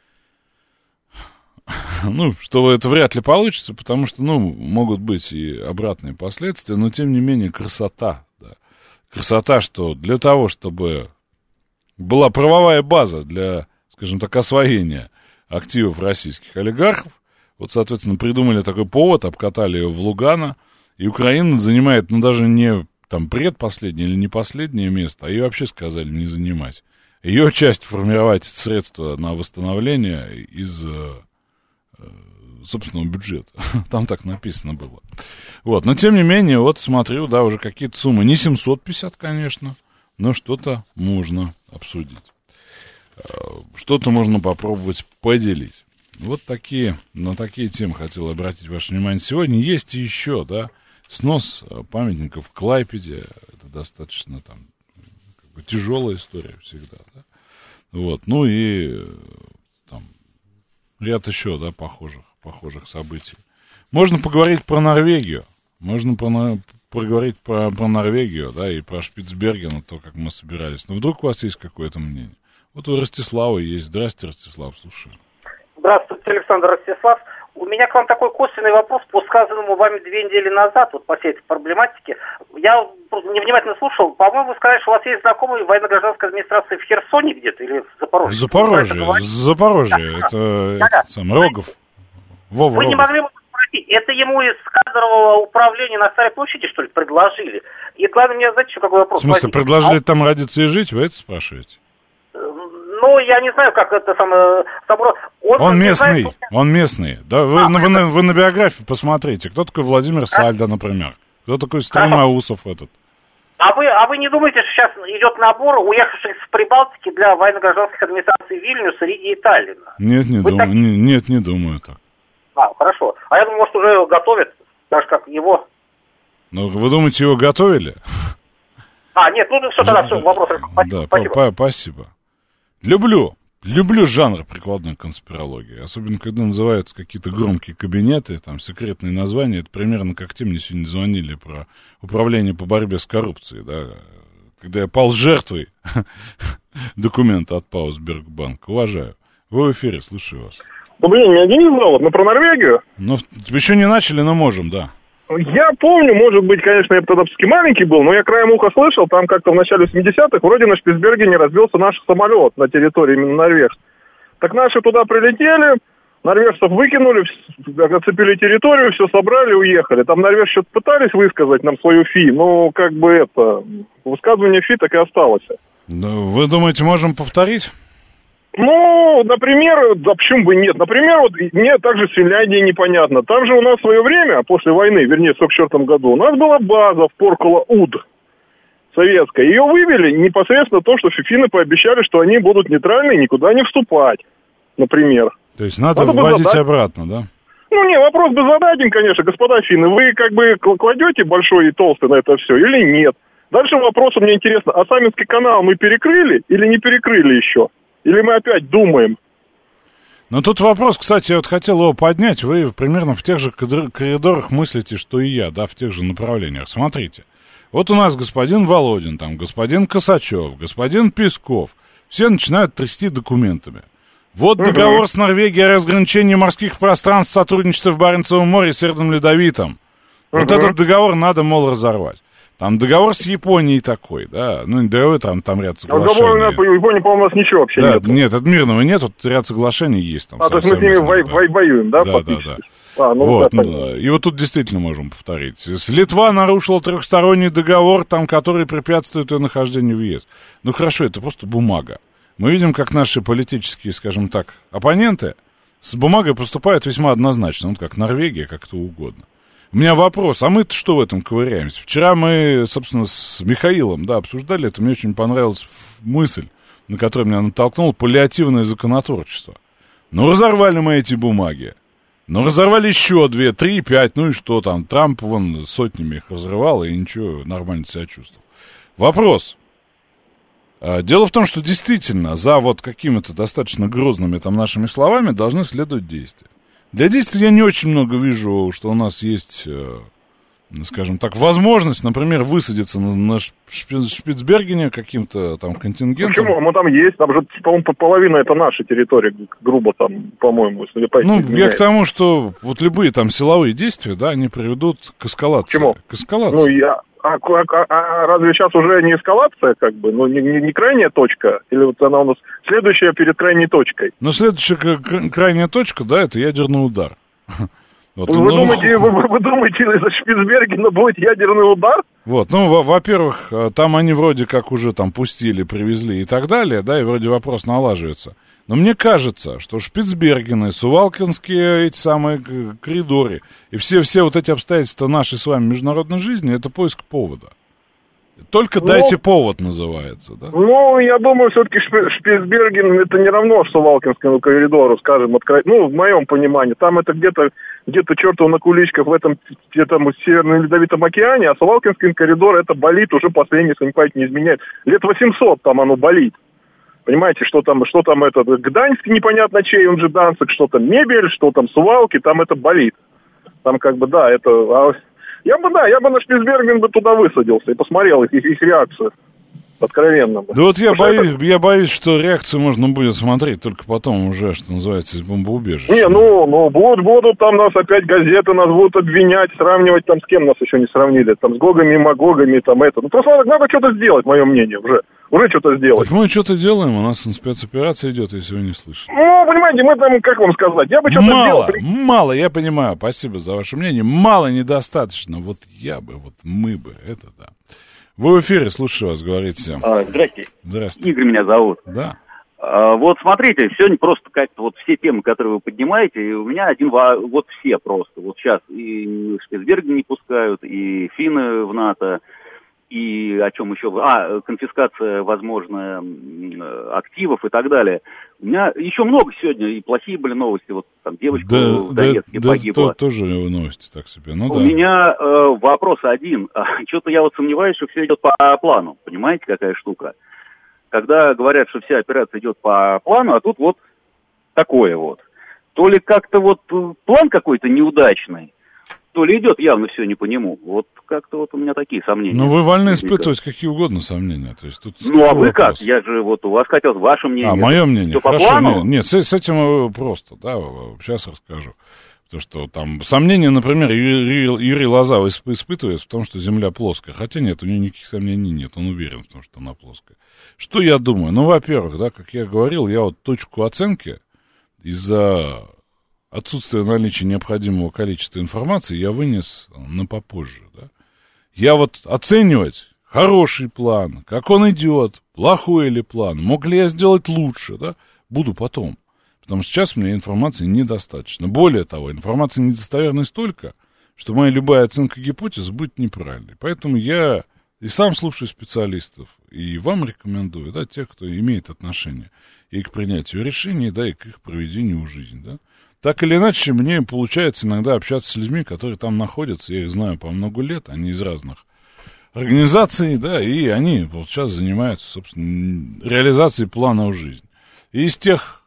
это вряд ли получится, потому что, могут быть и обратные последствия, но, тем не менее, красота. Да. Красота, что для того, чтобы была правовая база для, скажем так, освоения активов российских олигархов, вот, соответственно, придумали такой повод, обкатали его в Лугано, и Украина занимает, даже не там предпоследнее или не последнее место, а ее вообще сказали не занимать. Ее часть формировать средства на восстановление из собственного бюджета. Там так написано было. Вот, но тем не менее, вот смотрю, да, уже какие-то суммы. Не 750, конечно, но что-то можно обсудить. Что-то можно попробовать поделить. Вот на такие темы хотел обратить ваше внимание. Сегодня есть еще, да, снос памятников в Клайпеде. Это достаточно там тяжелая история всегда, да. Вот, и там ряд еще, да, похожих событий. Можно поговорить про Норвегию. Можно поговорить про Норвегию, да, и про Шпицберген, то, как мы собирались. Но вдруг у вас есть какое-то мнение? Вот у Ростислава есть. Здрасте, Ростислав, слушаю. Здравствуйте, Александр, Ростислав. у меня к вам такой косвенный вопрос по сказанному вами 2 недели назад, вот по всей этой проблематике. Я невнимательно слушал. По-моему, вы сказали, что у вас есть знакомый в военно-гражданской администрации в Херсоне где-то или в Запорожье? Запорожье. Это сам Рогов. Вова Вы Рогов. не могли бы спросить, это ему из кадрового управления на Старой площади, что ли, предложили? И главное, мне, знаете, еще какой вопрос? В смысле, предложили там родиться и жить? Вы это спрашиваете? Ну, я не знаю, как это самое... Он местный. Да, вы на биографию посмотрите. Кто такой Владимир Сальдо, например? Кто такой Стремоусов этот? А вы не думаете, что сейчас идет набор уехавших с Прибалтики для военно-гражданских администраций Вильнюса, Риги и Таллина? Нет, не думаю так. Хорошо. А я думаю, может, уже готовят, так же, как его... Ну, вы думаете, его готовили? Нет, все, тогда все, вопрос. Да, спасибо. Люблю жанр прикладной конспирологии, особенно когда называются какие-то громкие кабинеты, там секретные названия. Это примерно как те мне сегодня звонили про управление по борьбе с коррупцией, да, когда я пал жертвой документа от ПАО «Сбербанк». Уважаю. Вы в эфире, слушаю вас. Блин, меня Денис зовут, мы про Норвегию. Ну, еще не начали, но можем, да. Я помню, может быть, конечно, я тогда все-таки маленький был, но я краем уха слышал, там как-то в начале 80-х вроде на Шпицбергене разбился наш самолет на территории именно норвежцев. Так наши туда прилетели, норвежцев выкинули, оцепили территорию, все собрали, уехали. Там норвежцы что-то пытались высказать нам свою фи, но как бы это, высказывание фи так и осталось. Вы думаете, можем повторить? Ну, например, да почему бы нет? Например, вот мне также с Финляндией непонятно. Там же у нас в свое время, после войны, вернее, в 44 году, у нас была база в Поркула-Уд, советская. Ее вывели непосредственно то, что финны пообещали, что они будут нейтральны и никуда не вступать, например. То есть надо вводить обратно, да? Ну, не, вопрос бы задать им, конечно, господа финны. Вы как бы кладете большой и толстый на это все или нет? Дальше вопрос, мне интересно, а Саминский канал мы перекрыли или не перекрыли еще? Или мы опять думаем? Ну, тут вопрос, кстати, я вот хотел его поднять. Вы примерно в тех же коридорах мыслите, что и я, да, в тех же направлениях. Смотрите, вот у нас господин Володин, там, господин Косачев, господин Песков. Все начинают трясти документами. Вот договор с Норвегией о разграничении морских пространств сотрудничества в Баренцевом море с Северным Ледовитым. Вот этот договор надо, мол, разорвать. Там договор с Японией такой, да, ну, договор, там ряд соглашений. Договор по Японии, по-моему, у нас ничего вообще нет. Нет, от мирного нет, вот ряд соглашений есть там. То есть мы с ними воюем, да, фактически? Да. И вот тут действительно можем повторить. Литва нарушила трехсторонний договор, там, который препятствует ее нахождению в ЕС. Ну, хорошо, это просто бумага. Мы видим, как наши политические, скажем так, оппоненты с бумагой поступают весьма однозначно, вот как Норвегия, как кто угодно. У меня вопрос, а мы-то что в этом ковыряемся? Вчера мы, собственно, с Михаилом, да, обсуждали это, мне очень понравилась мысль, на которую меня натолкнуло, паллиативное законотворчество. Ну, разорвали мы эти бумаги, ну, разорвали еще 2, 3, 5, ну и что там, Трамп, вон, сотнями их разрывал, и ничего, нормально себя чувствовал. Вопрос. Дело в том, что действительно за вот какими-то достаточно грозными там нашими словами должны следовать действия. Для действий я не очень много вижу, что у нас есть, скажем так, возможность, например, высадиться на Шпицбергене каким-то там контингентом. Почему? Мы там есть, там же, по-моему, половина это наша территория, грубо там, по-моему, если Ну, я к тому, что вот любые там силовые действия, да, они приведут к эскалации. Почему? К эскалации. Ну, А разве сейчас уже не эскалация, как бы? Ну, не крайняя точка? Или вот она у нас следующая перед крайней точкой? Ну, следующая крайняя точка, да, это ядерный удар. Вот, вы думаете, из-за Шпицбергена будет ядерный удар? Вот, ну, во-первых, там они вроде как уже там пустили, привезли и так далее, да, и вроде вопрос налаживается. Но мне кажется, что Шпицбергены, Сувалкинские эти самые коридоры и все вот эти обстоятельства нашей с вами международной жизни — это поиск повода. Только дайте повод, называется, да? Ну, я думаю, все-таки Шпицберген это не равно Сувалкинскому коридору, скажем, ну, в моем понимании. Там это где-то чертово на куличках в этом где-то Северном Ледовитом океане, а Сувалкинский коридор это болит уже последний, если память не изменяет. Лет 800 там оно болит. Понимаете, что там это, Гданьск непонятно чей, он же Данцик, что там Мебель, что там Сувалки, там это болит. Там как бы, да, это... Я бы на Шпицберген бы туда высадился и посмотрел их реакцию. откровенно. Да вот я боюсь, что реакцию можно будет смотреть только потом уже, что называется, из бомбоубежища. Не, будут там нас опять газеты, нас будут обвинять, сравнивать там с кем нас еще не сравнили, там с Гогами, Магогами, там это. Ну просто надо что-то сделать, мое мнение, уже что-то сделать. Так мы что-то делаем, у нас спецоперация идет, если вы не слышали. Ну, понимаете, мы там, как вам сказать, я бы что-то сделал. Мало, я понимаю, спасибо за ваше мнение. Мало, недостаточно, вот мы бы, это да. Вы в эфире, слушаю вас, говорите. Здрасте. Здравствуйте. Игорь меня зовут. Да. Вот смотрите, сегодня просто как-то вот все темы, которые вы поднимаете, у меня вот все просто. Вот сейчас и Шпицберген не пускают, и финны в НАТО, и о чем еще? Конфискация, возможная, активов и так далее. У меня еще много сегодня, и плохие были новости. Вот там девочка в Донецке погибла. Да, тоже новости так себе. У меня вопрос один. Что-то я вот сомневаюсь, что все идет по плану. Понимаете, какая штука? Когда говорят, что вся операция идет по плану, а тут вот такое вот. То ли как-то вот план какой-то неудачный, то ли идет явно все не по нему. Вот как-то вот у меня такие сомнения. Ну, вы вольны испытывать какие угодно сомнения. То есть, тут а вы как? Я же вот у вас хотел ваше мнение. Мое мнение. Все по плану? Нет, с этим просто, да, сейчас расскажу. Потому что там сомнения, например, Юрий Лоза испытывает в том, что Земля плоская. Хотя нет, у него никаких сомнений нет, он уверен в том, что она плоская. Что я думаю? Ну, во-первых, да, как я говорил, я вот точку оценки из-за отсутствия наличия необходимого количества информации я вынес на попозже, да. Я вот оценивать хороший план, как он идет, плохой ли план, мог ли я сделать лучше, да, буду потом. Потому что сейчас у меня информации недостаточно. Более того, информации недостоверной столько, что моя любая оценка гипотез будет неправильной. Поэтому я и сам слушаю специалистов, и вам рекомендую, да, тех, кто имеет отношение и к принятию решений, да, и к их проведению в жизнь, да. Так или иначе, мне получается иногда общаться с людьми, которые там находятся, я их знаю по много лет, они из разных организаций, да, и они вот сейчас занимаются, собственно, реализацией плана в жизнь. И из тех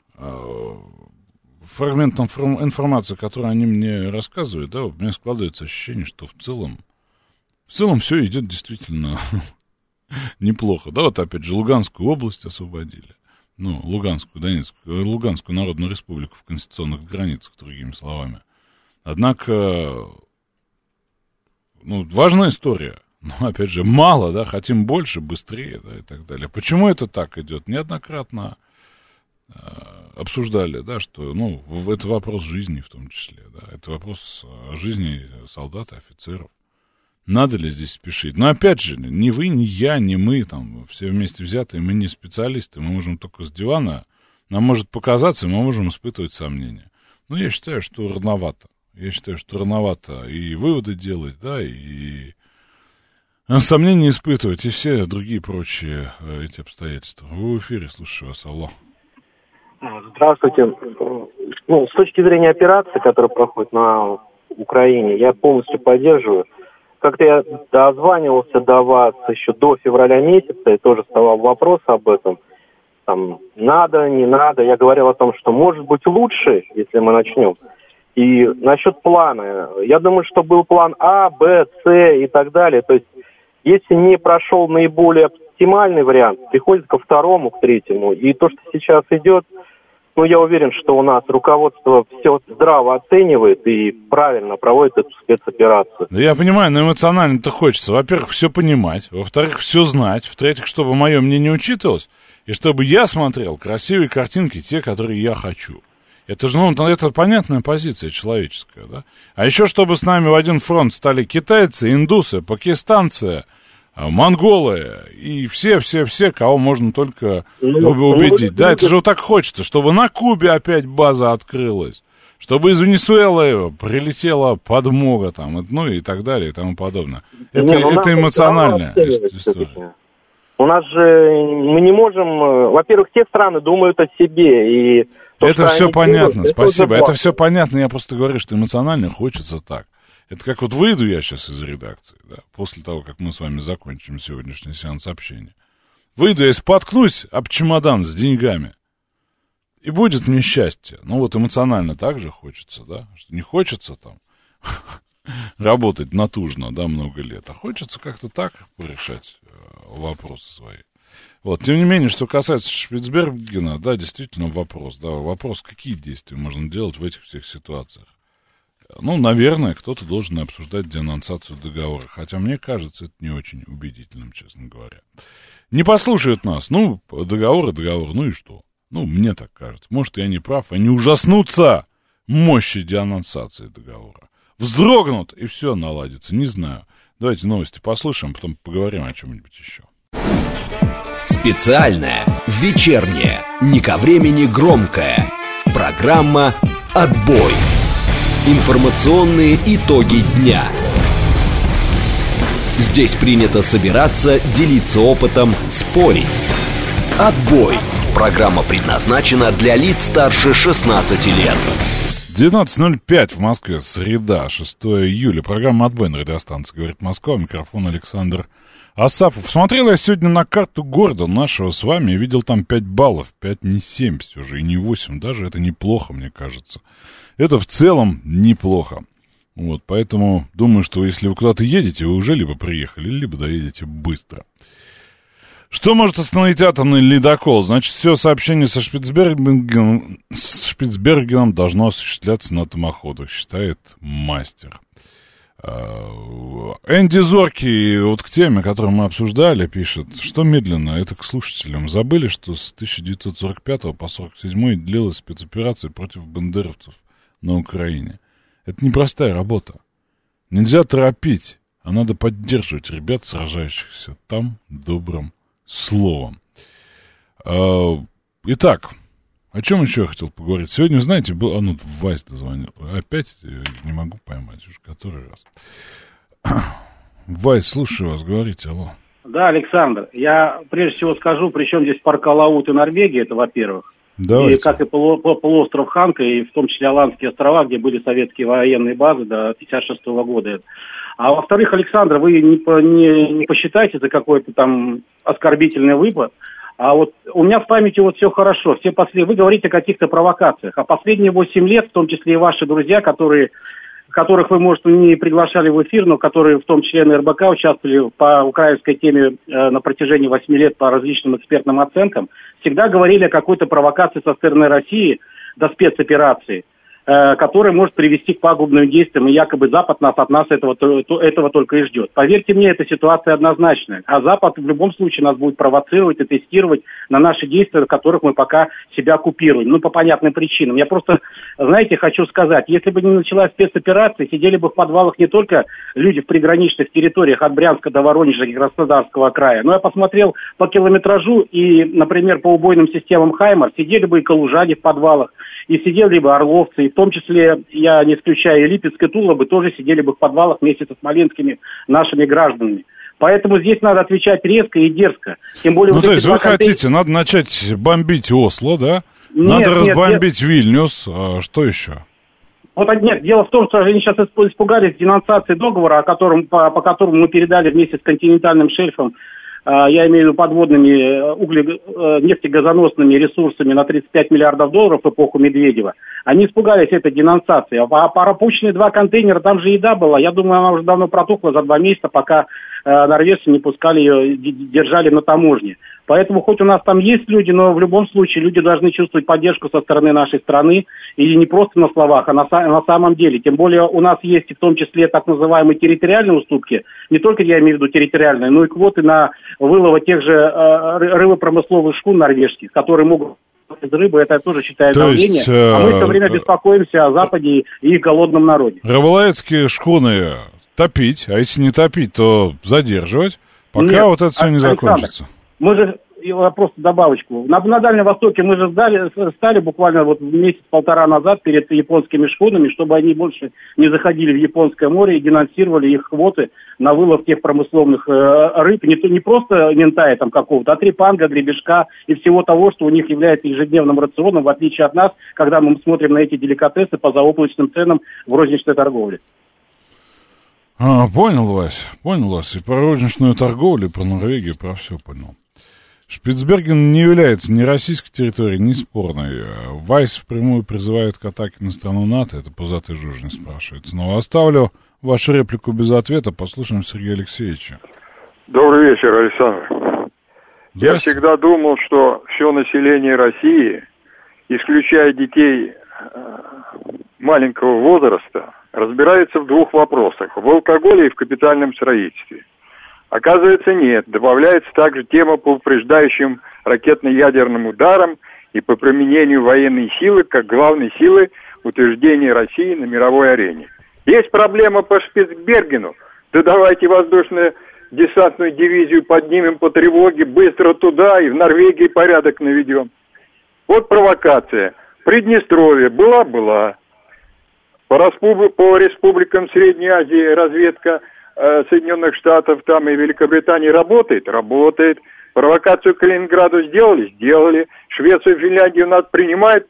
фрагментов информации, которые они мне рассказывают, да, у меня складывается ощущение, что в целом все идет действительно неплохо, да, вот опять же Луганскую область освободили. Ну, Луганскую Народную Республику в конституционных границах, другими словами. Однако, важная история. Но, опять же, мало, да, хотим больше, быстрее, да, и так далее. Почему это так идет? Неоднократно обсуждали, да, что, это вопрос жизни в том числе, да, это вопрос жизни солдат и офицеров. Надо ли здесь спешить? Но опять же, ни вы, ни я, ни мы, там, все вместе взятые, мы не специалисты, мы можем только с дивана, нам может показаться, мы можем испытывать сомнения. Но я считаю, что рановато. И выводы делать, да, и сомнения испытывать, и все другие прочие эти обстоятельства. Вы в эфире, слушаю вас, алло. Здравствуйте. С точки зрения операции, которая проходит на Украине, я полностью поддерживаю. Как-то я дозванивался до вас еще до февраля месяца, и тоже вставал вопрос об этом. Там, надо, не надо. Я говорил о том, что может быть лучше, если мы начнем. И насчет плана. Я думаю, что был план А, Б, С и так далее. То есть, если не прошел наиболее оптимальный вариант, приходит ко второму, к третьему. И то, что сейчас идет, я уверен, что у нас руководство все здраво оценивает и правильно проводит эту спецоперацию. Да я понимаю, но эмоционально-то хочется. Во-первых, все понимать. Во-вторых, все знать. В-третьих, чтобы мое мнение учитывалось. И чтобы я смотрел красивые картинки, те, которые я хочу. Это же, это понятная позиция человеческая, да? А еще, чтобы с нами в один фронт стали китайцы, индусы, пакистанцы, монголы и все, кого можно только убедить. Да, это же вот так хочется, чтобы на Кубе опять база открылась, чтобы из Венесуэлы прилетела подмога там, и так далее, и тому подобное. Это эмоциональная история. У нас же мы не можем... Во-первых, те страны думают о себе. И то, это все понятно, делают, спасибо. Это все понятно, я просто говорю, что эмоционально хочется так. Это как вот выйду я сейчас из редакции, да, после того, как мы с вами закончим сегодняшний сеанс общения. Выйду я и споткнусь об чемодан с деньгами. И будет мне счастье. Эмоционально так же хочется, да, что не хочется там работать натужно, да, много лет, а хочется как-то так решать вопросы свои. Вот, тем не менее, что касается Шпицбергена, да, действительно вопрос, какие действия можно делать в этих всех ситуациях. Ну, наверное, кто-то должен обсуждать денонсацию договора, хотя мне кажется, это не очень убедительным, честно говоря. Не послушают нас, договор, ну и что? Мне так кажется, может, я не прав, они ужаснутся мощи денонсации договора. Вздрогнут, и все наладится, не знаю. Давайте новости послушаем, потом поговорим о чем-нибудь еще. Специальная, вечерняя, не ко времени громкая. Программа «Отбой». Информационные итоги дня. Здесь принято собираться, делиться опытом, спорить. «Отбой». Программа предназначена для лиц старше 16 лет. 19:05 в Москве, среда, 6 июля. Программа «Отбой» на радиостанции «Говорит Москва». Микрофон Александр Асафов. Смотрел я сегодня на карту города нашего с вами и видел там 5 баллов. 5 не 7 все же, и не 8 даже. Это неплохо, мне кажется. Это в целом неплохо. Вот, поэтому думаю, что если вы куда-то едете, вы уже либо приехали, либо доедете быстро. Что может остановить атомный ледокол? Значит, все сообщение со Шпицбергеном должно осуществляться на атомоходах, считает мастер. Энди Зоркий, вот к теме, которую мы обсуждали, пишет, что медленно, это к слушателям. Забыли, что с 1945 по 1947 длилась спецоперация против бандеровцев на Украине. Это непростая работа. Нельзя торопить, а надо поддерживать ребят, сражающихся там добрым словом. Итак, о чем еще я хотел поговорить? Сегодня, знаете, был... Вайс дозвонил. Опять не могу поймать, уже который раз. Вайс, слушаю вас, говорите, алло. Да, Александр, я прежде всего скажу, при чем здесь парк Алаут и Норвегия, это во-первых. Давайте. И как и полуостров Ханка, и в том числе Аландские острова, где были советские военные базы до 1956 года. А во-вторых, Александр, вы не посчитайте за какой-то там оскорбительный выпад. А вот у меня в памяти вот все хорошо. Вы говорите о каких-то провокациях. А последние 8 лет, в том числе и ваши друзья, которых вы, может, не приглашали в эфир, но которые в том числе на РБК участвовали по украинской теме на протяжении 8 лет по различным экспертным оценкам, всегда говорили о какой-то провокации со стороны России до спецоперации, которая может привести к пагубным действиям, и якобы Запад от нас этого только и ждет. Поверьте мне, эта ситуация однозначная. А Запад в любом случае нас будет провоцировать и тестировать на наши действия, в которых мы пока себя купируем. По понятным причинам. Я просто, знаете, хочу сказать, если бы не началась спецоперация, сидели бы в подвалах не только люди в приграничных территориях от Брянска до Воронежа и Краснодарского края, но я посмотрел по километражу и, например, по убойным системам «Хаймар» сидели бы и калужане в подвалах, и сидели бы орловцы, и в том числе, я не исключаю, и Липецк, и Тула бы тоже сидели бы в подвалах вместе со смоленскими нашими гражданами. Поэтому здесь надо отвечать резко и дерзко. Тем более, то есть вы хотите, надо начать бомбить Осло, да? Надо разбомбить Вильнюс, что еще? Нет, дело в том, что они сейчас испугались денонсации договора, по которому мы передали вместе с континентальным шельфом, я имею в виду подводными нефтегазоносными ресурсами на 35 миллиардов долларов в эпоху Медведева. Они испугались этой денонсации. А пропущенные 2 контейнера, там же еда была. Я думаю, она уже давно протухла за 2 месяца, пока норвежцы не пускали ее, держали на таможне. Поэтому хоть у нас там есть люди, но в любом случае люди должны чувствовать поддержку со стороны нашей страны. И не просто на словах, а на самом деле. Тем более у нас есть в том числе так называемые территориальные уступки. Не только я имею в виду территориальные, но и квоты на вылов тех же рыбопромысловых шхун норвежских, которые могут из рыбы, это я тоже считаю давление. А мы все время беспокоимся о Западе и их голодном народе. Рыболовецкие шхуны топить, а если не топить, то задерживать, пока это все не закончится. Мы же, просто добавочку, на Дальнем Востоке мы же стали буквально месяц-полтора назад перед японскими шхунами, чтобы они больше не заходили в Японское море и денонсировали их квоты на вылов тех промысловых рыб, не просто ментая там какого-то, а трепанга, гребешка и всего того, что у них является ежедневным рационом, в отличие от нас, когда мы смотрим на эти деликатесы по заоблачным ценам в розничной торговле. Понял вас. И про розничную торговлю, и про Норвегию, про все понял. Шпицберген не является ни российской территорией, ни спорной. Вайс впрямую призывает к атаке на страну НАТО. Это пузатый жужжин спрашивает. Снова оставлю вашу реплику без ответа. Послушаем Сергея Алексеевича. Добрый вечер, Александр. Я всегда думал, что все население России, исключая детей маленького возраста, разбирается в двух вопросах: в алкоголе и в капитальном строительстве. Оказывается, нет. Добавляется также тема по упреждающим ракетно-ядерным ударам и по применению военной силы как главной силы утверждения России на мировой арене. Есть проблема по Шпицбергену. Да давайте воздушно-десантную дивизию поднимем по тревоге, быстро туда и в Норвегии порядок наведем. Вот провокация. Приднестровье была. По республикам Средней Азии разведка Соединенных Штатов, там и Великобритании работает. Провокацию к Калининграду сделали. Швецию и Финляндию нас принимают.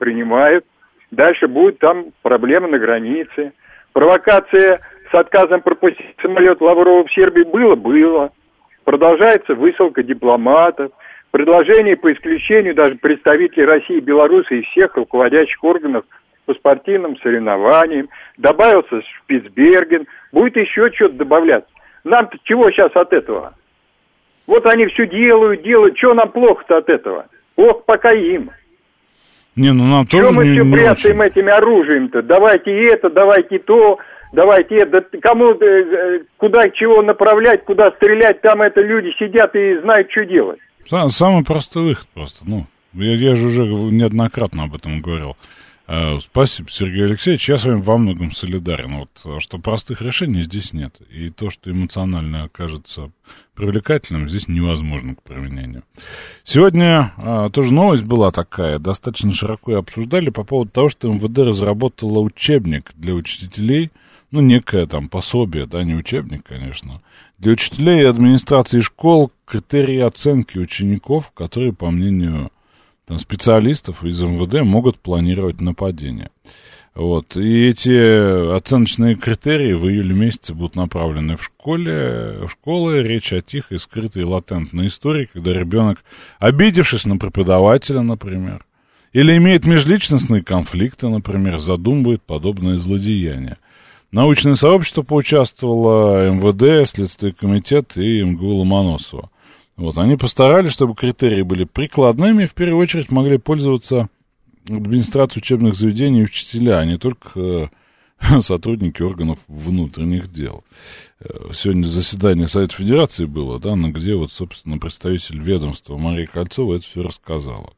Дальше будет там проблемы на границе. Провокация с отказом пропустить самолет Лаврова в Сербии было. Продолжается высылка дипломатов. Предложение по исключению даже представителей России, Беларуси и всех руководящих органов по спортивным соревнованиям. Добавился Шпицберген. Будет еще что-то добавляться. Нам-то чего сейчас от этого? Вот они все делают. Чего нам плохо-то от этого? Плохо пока им. Не, ну нам тоже мы все прятаем очень... этими оружием-то? Давайте это, давайте то, давайте это. Кому, куда, чего направлять, куда стрелять, там это люди сидят и знают, что делать. Самый простой выход просто. Я же уже неоднократно об этом говорил. Спасибо, Сергей Алексеевич. Я с вами во многом солидарен. Что простых решений здесь нет. И то, что эмоционально окажется привлекательным, здесь невозможно к применению. Сегодня тоже новость была такая, достаточно широко и обсуждали по поводу того, что МВД разработало учебник для учителей, некое там пособие, да, не учебник, конечно, для учителей и администрации школ, критерии оценки учеников, которые, по мнению специалистов из МВД, могут планировать нападение. И эти оценочные критерии в июле месяце будут направлены в школы. Речь о тихой, скрытой, латентной истории, когда ребенок, обидевшись на преподавателя, например, или имеет межличностные конфликты, например, задумывает подобное злодеяние. Научное сообщество поучаствовало, МВД, Следственный комитет и МГУ Ломоносова. Они постарались, чтобы критерии были прикладными и в первую очередь могли пользоваться администрацией учебных заведений и учителя, а не только сотрудники органов внутренних дел. Сегодня заседание Совета Федерации было, где собственно, представитель ведомства Мария Кольцова это все рассказала.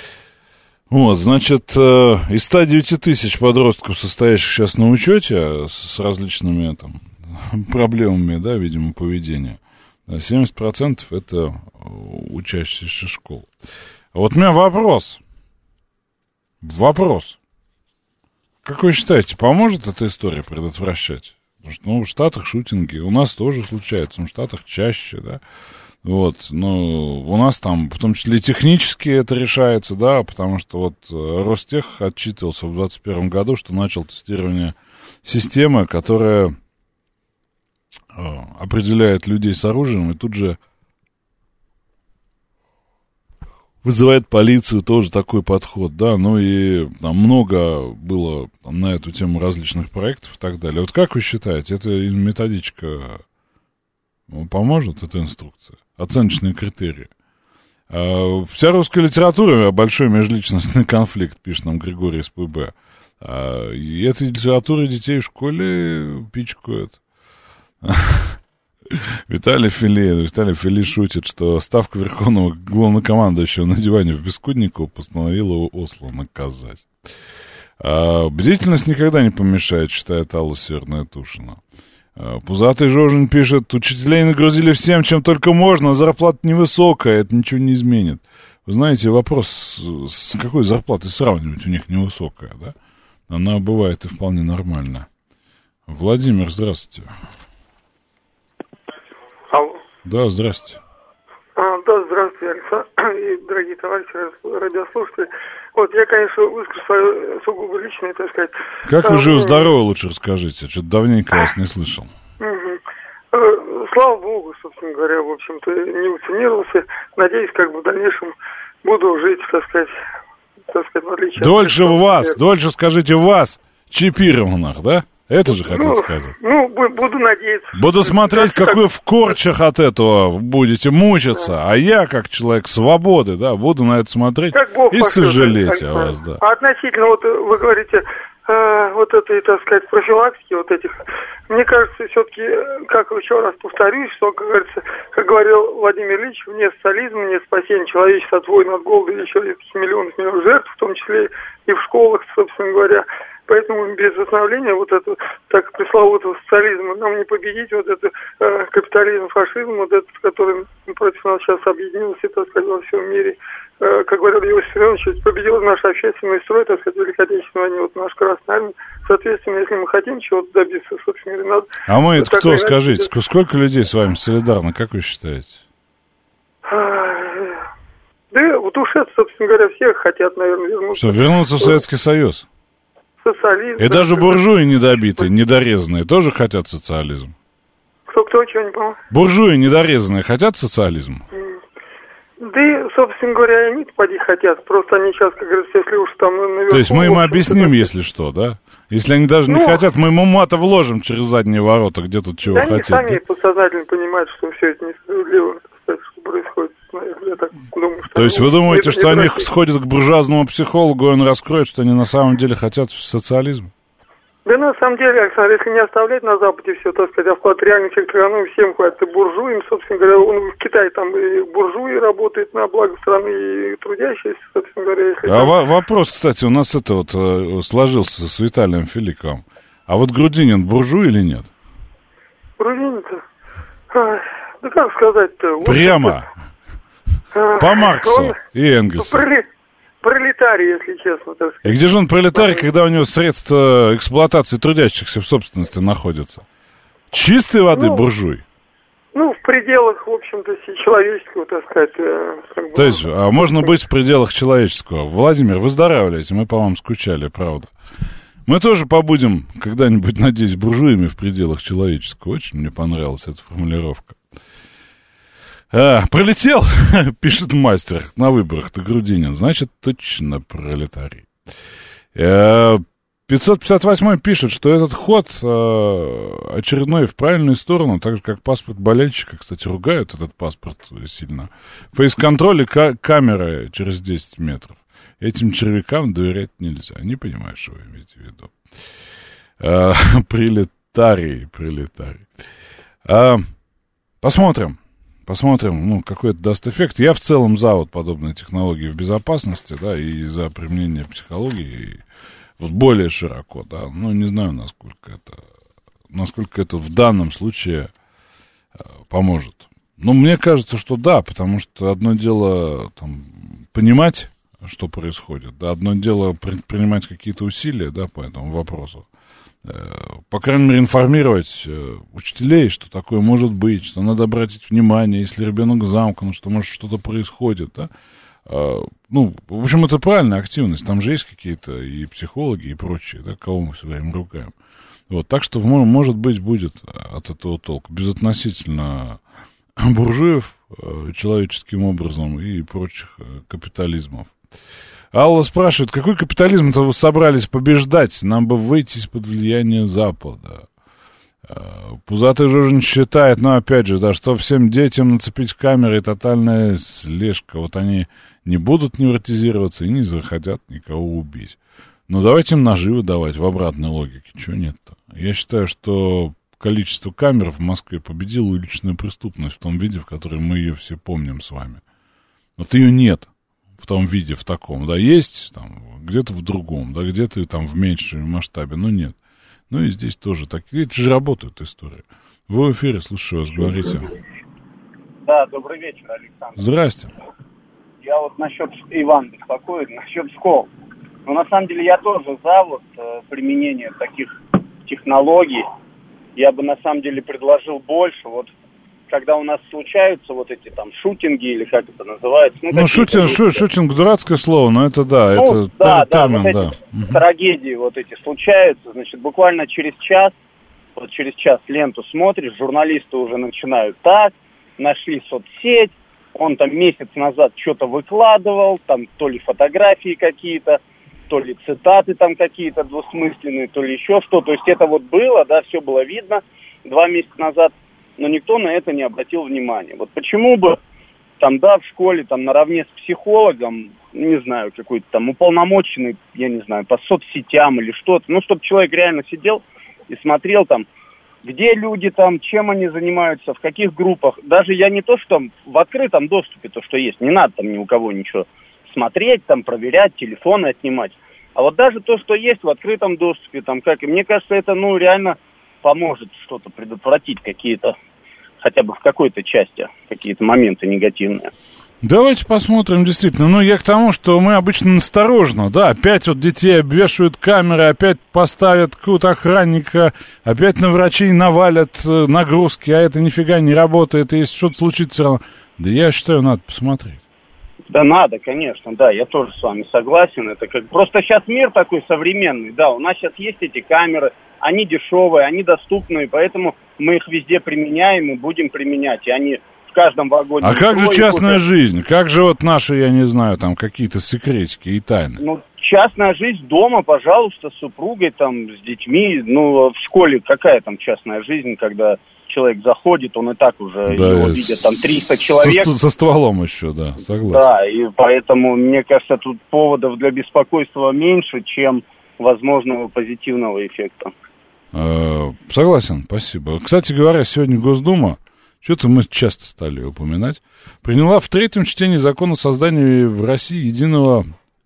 Из 109 тысяч подростков, состоящих сейчас на учете с различными проблемами, видимо, поведения, 70% это учащиеся школ. У меня вопрос. Как вы считаете, поможет эта история предотвращать? Потому что, в Штатах шутинги у нас тоже случаются, в Штатах чаще, да. Но у нас там, в том числе и технически это решается, да, потому что Ростех отчитывался в 2021 году, что начал тестирование системы, которая определяет людей с оружием, и тут же вызывает полицию, тоже такой подход, да, и много было на эту тему различных проектов и так далее. Как вы считаете, эта методичка поможет, эта инструкция? Оценочные критерии. Вся русская литература — большой межличностный конфликт, пишет нам Григорий из ПБ. И этой литературы детей в школе пичкают. Виталий Фили шутит, что ставка верховного главнокомандующего на диване в Бескудниково постановила Осло наказать. Бдительность никогда не помешает, считает Алла Северная Тушина. Пузатый Жожин пишет: учителей нагрузили всем, чем только можно, зарплата невысокая, это ничего не изменит. Вы знаете, вопрос, с какой зарплатой сравнивать, у них невысокая, да? Она бывает и вполне нормальная. Владимир, здравствуйте. Алло. Да, здравствуйте. Да, здравствуйте, Александр и дорогие товарищи радиослушатели. Я, конечно, выскажу свое сугубо личное, так сказать. Как вы живы-здоровы, лучше расскажите. Что-то давненько вас не слышал. Слава богу, собственно говоря, в общем-то, не вакцинировался. Надеюсь, в дальнейшем буду жить, так сказать, в отличие дольше скажите, вас чипированных, да? Это же хотел сказать. Буду надеяться. Буду смотреть, как вы в корчах от этого будете мучиться, а я, как человек свободы, да, буду на это смотреть и сожалеть о вас, да. А относительно, вот вы говорите, вот этой, так сказать, профилактики вот этих, мне кажется, все-таки, как еще раз повторюсь, что, как говорится, как говорил Владимир Ильич, вне социализма, вне спасения человечества от войн, от голода и еще миллионов жертв, в том числе и в школах, собственно говоря. Поэтому без восстановления вот этого, так пресловутого социализма, нам не победить вот это капитализм, фашизм, вот этот, который против нас сейчас объединился, так сказать, во всем мире. Как говорил Иосиф Виссарионович, победил наш общественный строй, так сказать, в Великой Отечественной войне, вот наш Красная Армия. Соответственно, если мы хотим чего-то добиться, собственно, надо... А мы это кто, скажите, сколько людей с вами солидарно, как вы считаете? Да, вот уж это, собственно говоря, все хотят, наверное, вернуться. Что, вернуться в Советский Союз? Социализм. И даже буржуи недобитые, недорезанные тоже хотят социализм? Кто, чего не понял? Буржуи недорезанные хотят социализм? Да и, собственно говоря, они поди хотят. Просто они сейчас, как говорится, если уж там наверху... То есть мы им объясним, если что, да? Если они даже не хотят, мы ему мата вложим через задние ворота, где тут чего хотят. Они сами подсознательно понимают, что все это несправедливо, кстати, что происходит. Я так думаю, что... То есть вы думаете, что они сходят к буржуазному психологу, и он раскроет, что они на самом деле хотят социализм? Да, на самом деле, Александр, если не оставлять на Западе все, так сказать, а вклад реальный человек экономии всем хватит. И буржуям, собственно говоря, он в Китае там и буржуи работает на благо страны, и трудящиеся, собственно говоря. Если вопрос, кстати, у нас это вот сложился с Виталием Филикковым. А вот Грудинин буржуй или нет? Грудинин-то? Да как сказать-то? Прямо. По Марксу и Энгельсу. Пролетарий, если честно, так сказать. И где же он пролетарий, когда у него средства эксплуатации трудящихся в собственности находятся? Чистой воды буржуй. В пределах, в общем-то, человеческого, так сказать. То есть, можно быть в пределах человеческого. Владимир, выздоравливайте, мы по вам скучали, правда. Мы тоже побудем когда-нибудь, надеюсь, буржуями в пределах человеческого. Очень мне понравилась эта формулировка. Пролетел, пишет мастер, на выборах-то Грудинин, значит, точно пролетарий. 558 пишет, что этот ход очередной в правильную сторону, так же, как паспорт болельщика, кстати, ругают этот паспорт сильно. Фейс-контроль и камеры через 10 метров. Этим червякам доверять нельзя. Не понимаю, что вы имеете в виду. Пролетарий. Посмотрим, какой это даст эффект. Я в целом за вот подобные технологии в безопасности, да, и за применение психологии более широко, да. Не знаю, насколько это в данном случае поможет. Мне кажется, что да, потому что одно дело там понимать, что происходит, да, одно дело предпринимать какие-то усилия, да, по этому вопросу. По крайней мере, информировать учителей, что такое может быть, что надо обратить внимание, если ребенок замкнут, что, может, что-то происходит, да. В общем, это правильная активность, там же есть какие-то и психологи, и прочие, да, кого мы все время ругаем. Вот, так что, может быть, будет от этого толк. Безотносительно буржуев человеческим образом и прочих капитализмов. Алла спрашивает, какой капитализм-то вы собрались побеждать? Нам бы выйти из-под влияния Запада. Пузатый Жужин считает, опять же, да, что всем детям нацепить камеры и тотальная слежка. Вот они не будут невротизироваться и не захотят никого убить. Но давайте им ножи выдавать в обратной логике. Чего нет-то? Я считаю, что количество камер в Москве победило уличную преступность в том виде, в котором мы ее все помним с вами. Вот ее нет. В том виде, в таком, да, есть там где-то в другом, да, где-то там в меньшем масштабе, но нет. И здесь тоже так. Это же работает история. Вы в эфире, слушаю вас, говорите. Да, добрый вечер, Александр. Здрасте. Я вот Иван беспокоит, насчет школ. На самом деле я тоже за применение таких технологий. Я бы на самом деле предложил больше. Когда у нас случаются эти там шутинги, или как это называется. Шутинг дурацкое слово, но это да, это термин, да. Трагедии эти случаются, значит, буквально через час ленту смотришь, журналисты уже начинают нашли соцсеть, он там месяц назад что-то выкладывал, там то ли фотографии какие-то, то ли цитаты там какие-то двусмысленные, то ли еще что. То есть это вот было, да, все было видно 2 месяца назад, но никто на это не обратил внимания. Вот почему бы там, да, в школе там наравне с психологом, не знаю, какой-то там уполномоченный, я не знаю, по соцсетям или что-то, ну, чтобы человек реально сидел и смотрел там, где люди там, чем они занимаются, в каких группах. Даже я не то, что в открытом доступе то, что есть, не надо там ни у кого ничего смотреть, там, проверять, телефоны отнимать. А вот даже то, что есть в открытом доступе, там, как, мне кажется, это, ну, реально поможет что-то предотвратить, какие-то, хотя бы в какой-то части, какие-то моменты негативные. Давайте посмотрим, действительно. Ну, я к тому, что мы обычно насторожно, да, опять вот детей обвешивают камеры, опять поставят какого-то охранника, опять на врачей навалят нагрузки, а это нифига не работает, и если что-то случится, все равно. Да я считаю, надо посмотреть. Да надо, конечно, да, я тоже с вами согласен. Это как просто сейчас мир такой современный, да, у нас сейчас есть эти камеры, они дешевые, они доступные, поэтому мы их везде применяем и будем применять, и они в каждом вагоне. А как же частная жизнь? Как же вот наши, я не знаю, там какие-то секретики и тайны? Ну, частная жизнь дома, пожалуйста, с супругой, там, с детьми. Ну, в школе какая там частная жизнь, когда человек заходит, он и так уже, да, его видят там 300 человек. Со стволом еще, да, согласен. Да, и поэтому, мне кажется, тут поводов для беспокойства меньше, чем возможного позитивного эффекта. Согласен, спасибо. Кстати говоря, сегодня Госдума, что-то мы часто стали упоминать, приняла в 3-м чтении закон о создании в России единого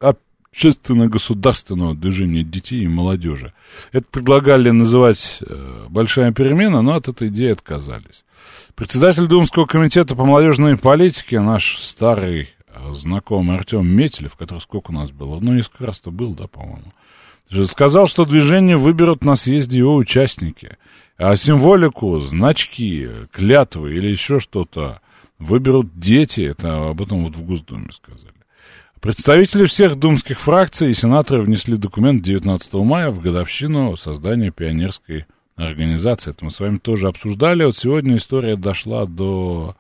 общественно-государственного движения детей и молодежи. Это предлагали называть «большая перемена», но от этой идеи отказались. Председатель Думского комитета по молодежной политике, наш старый знакомый Артем Метелев, который сколько у нас было, ну, несколько раз-то был, да, по-моему, сказал, что движение выберут на съезде его участники, а символику, значки, клятвы или еще что-то выберут дети. Это об этом вот в Госдуме сказали. Представители всех думских фракций и сенаторы внесли документ 19 мая в годовщину создания пионерской организации. Это мы с вами тоже обсуждали. Вот сегодня история дошла до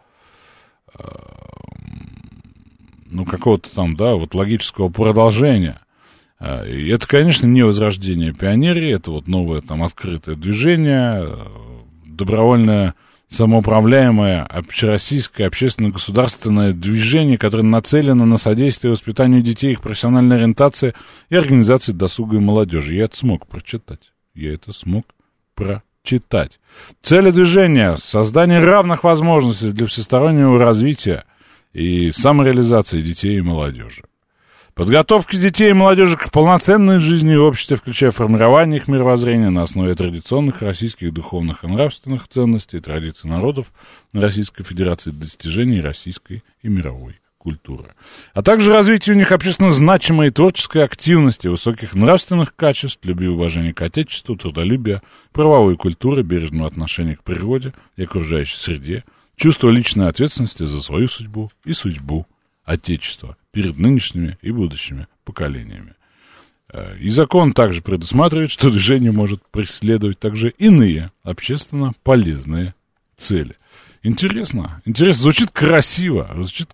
какого-то там, да, вот логического продолжения. И это, конечно, не возрождение пионерии, это вот новое там открытое движение, добровольное самоуправляемое общероссийское общественно-государственное движение, которое нацелено на содействие воспитанию детей, их профессиональной ориентации и организации досуга и молодежи. Я это смог прочитать. Цели движения — создание равных возможностей для всестороннего развития и самореализации детей и молодежи. Подготовки детей и молодежи к полноценной жизни в обществе, включая формирование их мировоззрения на основе традиционных российских духовных и нравственных ценностей и традиций народов Российской Федерации, достижений российской и мировой культуры. А также развитие у них общественно значимой и творческой активности, высоких нравственных качеств, любви и уважения к Отечеству, трудолюбия, правовой культуры, бережного отношения к природе и окружающей среде, чувство личной ответственности за свою судьбу и судьбу Отечества перед нынешними и будущими поколениями. И закон также предусматривает, что движение может преследовать также иные общественно полезные цели. Интересно. Звучит красиво.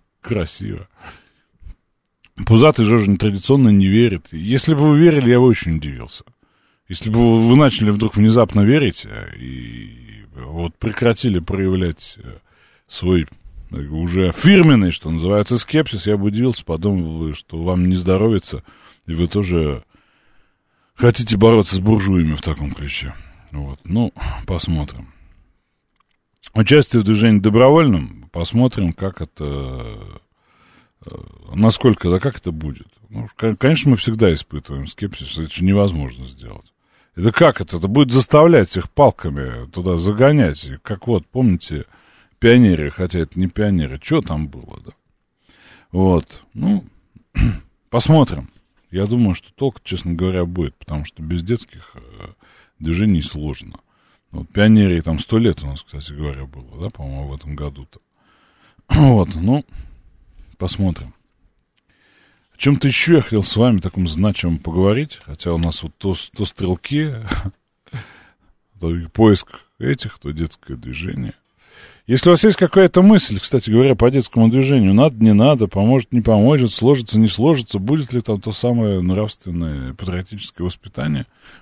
Пузатый Жожа традиционно не верит. Если бы вы верили, я бы очень удивился. Если бы вы начали вдруг внезапно верить и вот прекратили проявлять свой уже фирменный, что называется, скепсис, я бы удивился, подумал бы, что вам не здоровится, и вы тоже хотите бороться с буржуями в таком ключе. Вот, ну, посмотрим. Участие в движении добровольном, посмотрим, как это, насколько, да, как это будет. Ну, конечно, мы всегда испытываем скепсис, это же невозможно сделать. Это как это? Это будет заставлять их палками туда загонять, как вот, помните, пионеры, хотя это не пионеры. Что там было, да? Вот. Ну, посмотрим. Я думаю, что толк, честно говоря, будет, потому что без детских движений сложно. Вот, пионерии там 100 лет у нас, кстати говоря, было, да, по-моему, в этом году-то. Вот, ну, посмотрим. О чем-то еще я хотел с вами таком значимом поговорить, хотя у нас вот то стрелки, то поиск этих, то детское движение. Если у вас есть какая-то мысль, кстати говоря, по детскому движению, надо, не надо, поможет, не поможет, сложится, не сложится, будет ли там то самое нравственное патриотическое воспитание,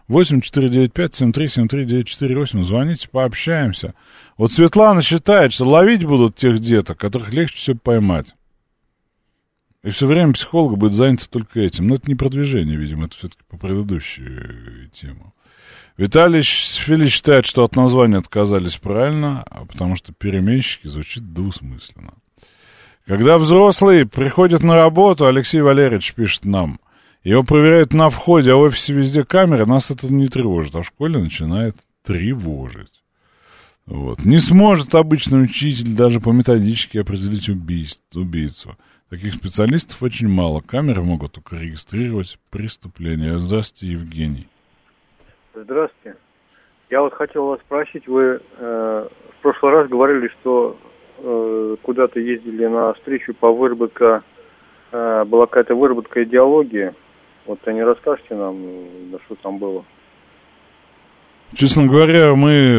8-495-7373-948, звоните, пообщаемся. Вот Светлана считает, что ловить будут тех деток, которых легче всего поймать. И все время психолог будет занят только этим. Но это не продвижение, видимо, это все-таки по предыдущей теме. Виталий Фили считает, что от названия отказались правильно, потому что переменщики звучит двусмысленно. Когда взрослый приходит на работу, Алексей Валерьевич пишет нам, его проверяют на входе, а в офисе везде камеры, нас это не тревожит, а в школе начинает тревожить. Вот. Не сможет обычный учитель даже по методичке определить убийцу. Таких специалистов очень мало. Камеры могут только регистрировать преступления. Здравствуйте, Евгений. Здравствуйте. Я вот хотел вас спросить, вы в прошлый раз говорили, что куда-то ездили на встречу по выработке, была какая-то выработка идеологии. Вот не расскажете нам, да, что там было? Честно говоря,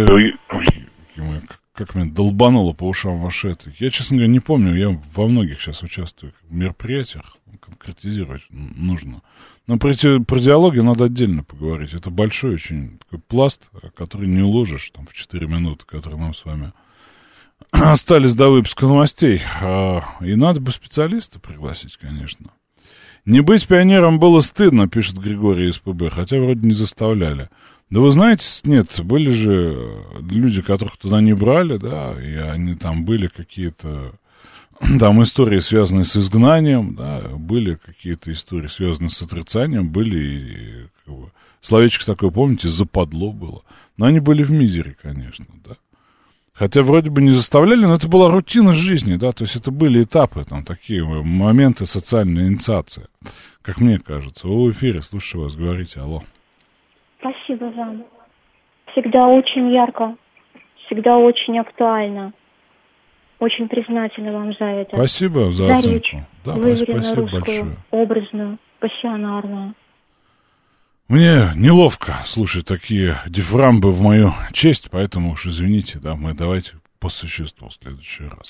как меня долбануло по ушам ваше это. Я, честно говоря, не помню, я во многих сейчас участвую в мероприятиях, конкретизировать нужно. Но про диалоги надо отдельно поговорить. Это большой очень такой пласт, который не уложишь там, в 4 минуты, которые нам с вами остались до выпуска новостей. И надо бы специалиста пригласить, конечно. Не быть пионером было стыдно, пишет Григорий из ПБ, хотя вроде не заставляли. Да вы знаете, нет, были же люди, которых туда не брали, да, и они там были какие-то... Там истории, связанные с изгнанием, да, были какие-то истории, связанные с отрицанием, были и как бы, словечко такое, помните, западло было. Но они были в мизере, конечно, да. Хотя вроде бы не заставляли, но это была рутина жизни, да, то есть это были этапы, там, такие моменты социальной инициации, как мне кажется. Вы в эфире, слушаю вас, говорите, алло. Спасибо вам. Всегда очень ярко, всегда очень актуально. Очень признательна вам за это. Спасибо за оценку. Речь, да, выверенную, русскую, большое. Образную, пассионарную. Мне неловко слушать такие дифрамбы в мою честь, поэтому уж извините, да, мы давайте по существу в следующий раз.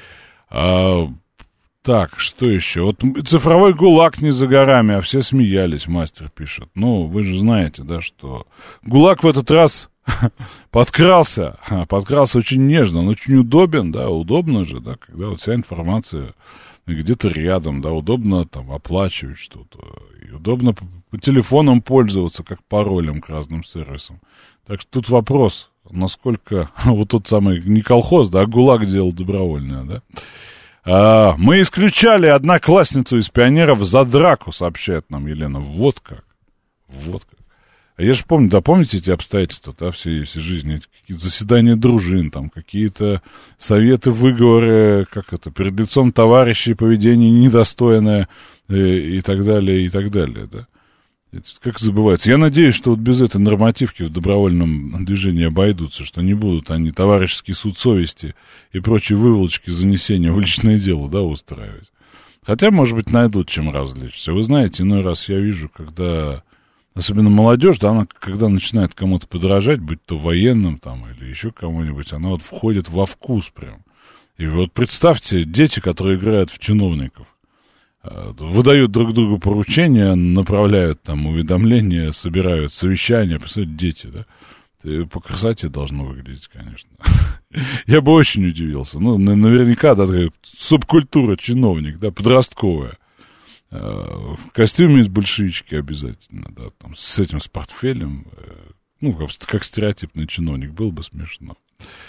Так, что еще? Вот цифровой ГУЛАГ не за горами, а все смеялись, мастер пишет. Ну, вы же знаете, да, что ГУЛАГ в этот раз подкрался очень нежно, он очень удобен, да, удобно же, да, когда вот вся информация где-то рядом, да, удобно там оплачивать что-то, и удобно по телефонам пользоваться, как паролем к разным сервисам. Так что тут вопрос, насколько вот тот самый, не колхоз, да, а ГУЛАГ делал добровольное, да. Мы исключали одноклассницу из пионеров за драку, сообщает нам Елена. Вот как. Вот как. А я же помню, да, помните эти обстоятельства, да, всей жизни, какие-то заседания дружин, там, какие-то советы, выговоры, как это, перед лицом товарищей, поведение недостойное и так далее, да. Это как забывается. Я надеюсь, что вот без этой нормативки в добровольном движении обойдутся, что не будут они товарищеский суд совести и прочие выволочки занесения в личное дело, да, устраивать. Хотя, может быть, найдут чем развлечься. Вы знаете, иной раз я вижу, когда... Особенно молодежь, да, она, когда начинает кому-то подражать, будь то военным там или еще кому-нибудь, она вот входит во вкус прям. И вот представьте, дети, которые играют в чиновников, выдают друг другу поручения, направляют там уведомления, собирают совещания, представляете, дети, да. Это по красоте должно выглядеть, конечно. Я бы очень удивился. Ну, наверняка, да, такая субкультура чиновник, да, подростковая. В костюме из большевички обязательно, да, там, с этим, с портфелем, ну, как стереотипный чиновник, было бы смешно.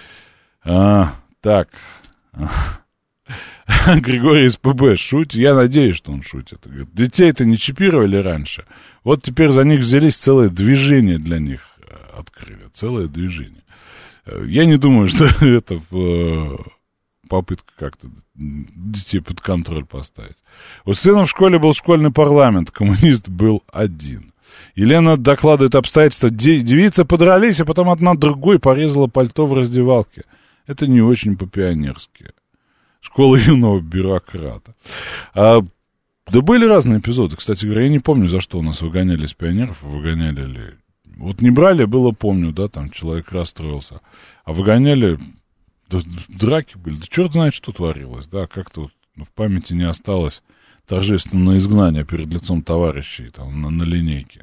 Так, Григорий из ПБ шутит, я надеюсь, что он шутит. Говорит, детей-то не чипировали раньше, вот теперь за них взялись, целое движение для них открыли, целое движение. Я не думаю, что это... попытка как-то детей под контроль поставить. У сына в школе был школьный парламент, коммунист был один. Елена докладывает обстоятельства. Девицы подрались, а потом одна другой порезала пальто в раздевалке. Это не очень по-пионерски. Школа юного бюрократа. Да были разные эпизоды. Кстати говоря, я не помню, за что у нас выгоняли из пионеров. Выгоняли ли... Вот не брали, было, помню, да, там человек расстроился. А выгоняли... драки были, да черт знает, что творилось, да, как-то вот в памяти не осталось торжественное изгнание перед лицом товарищей там на линейке.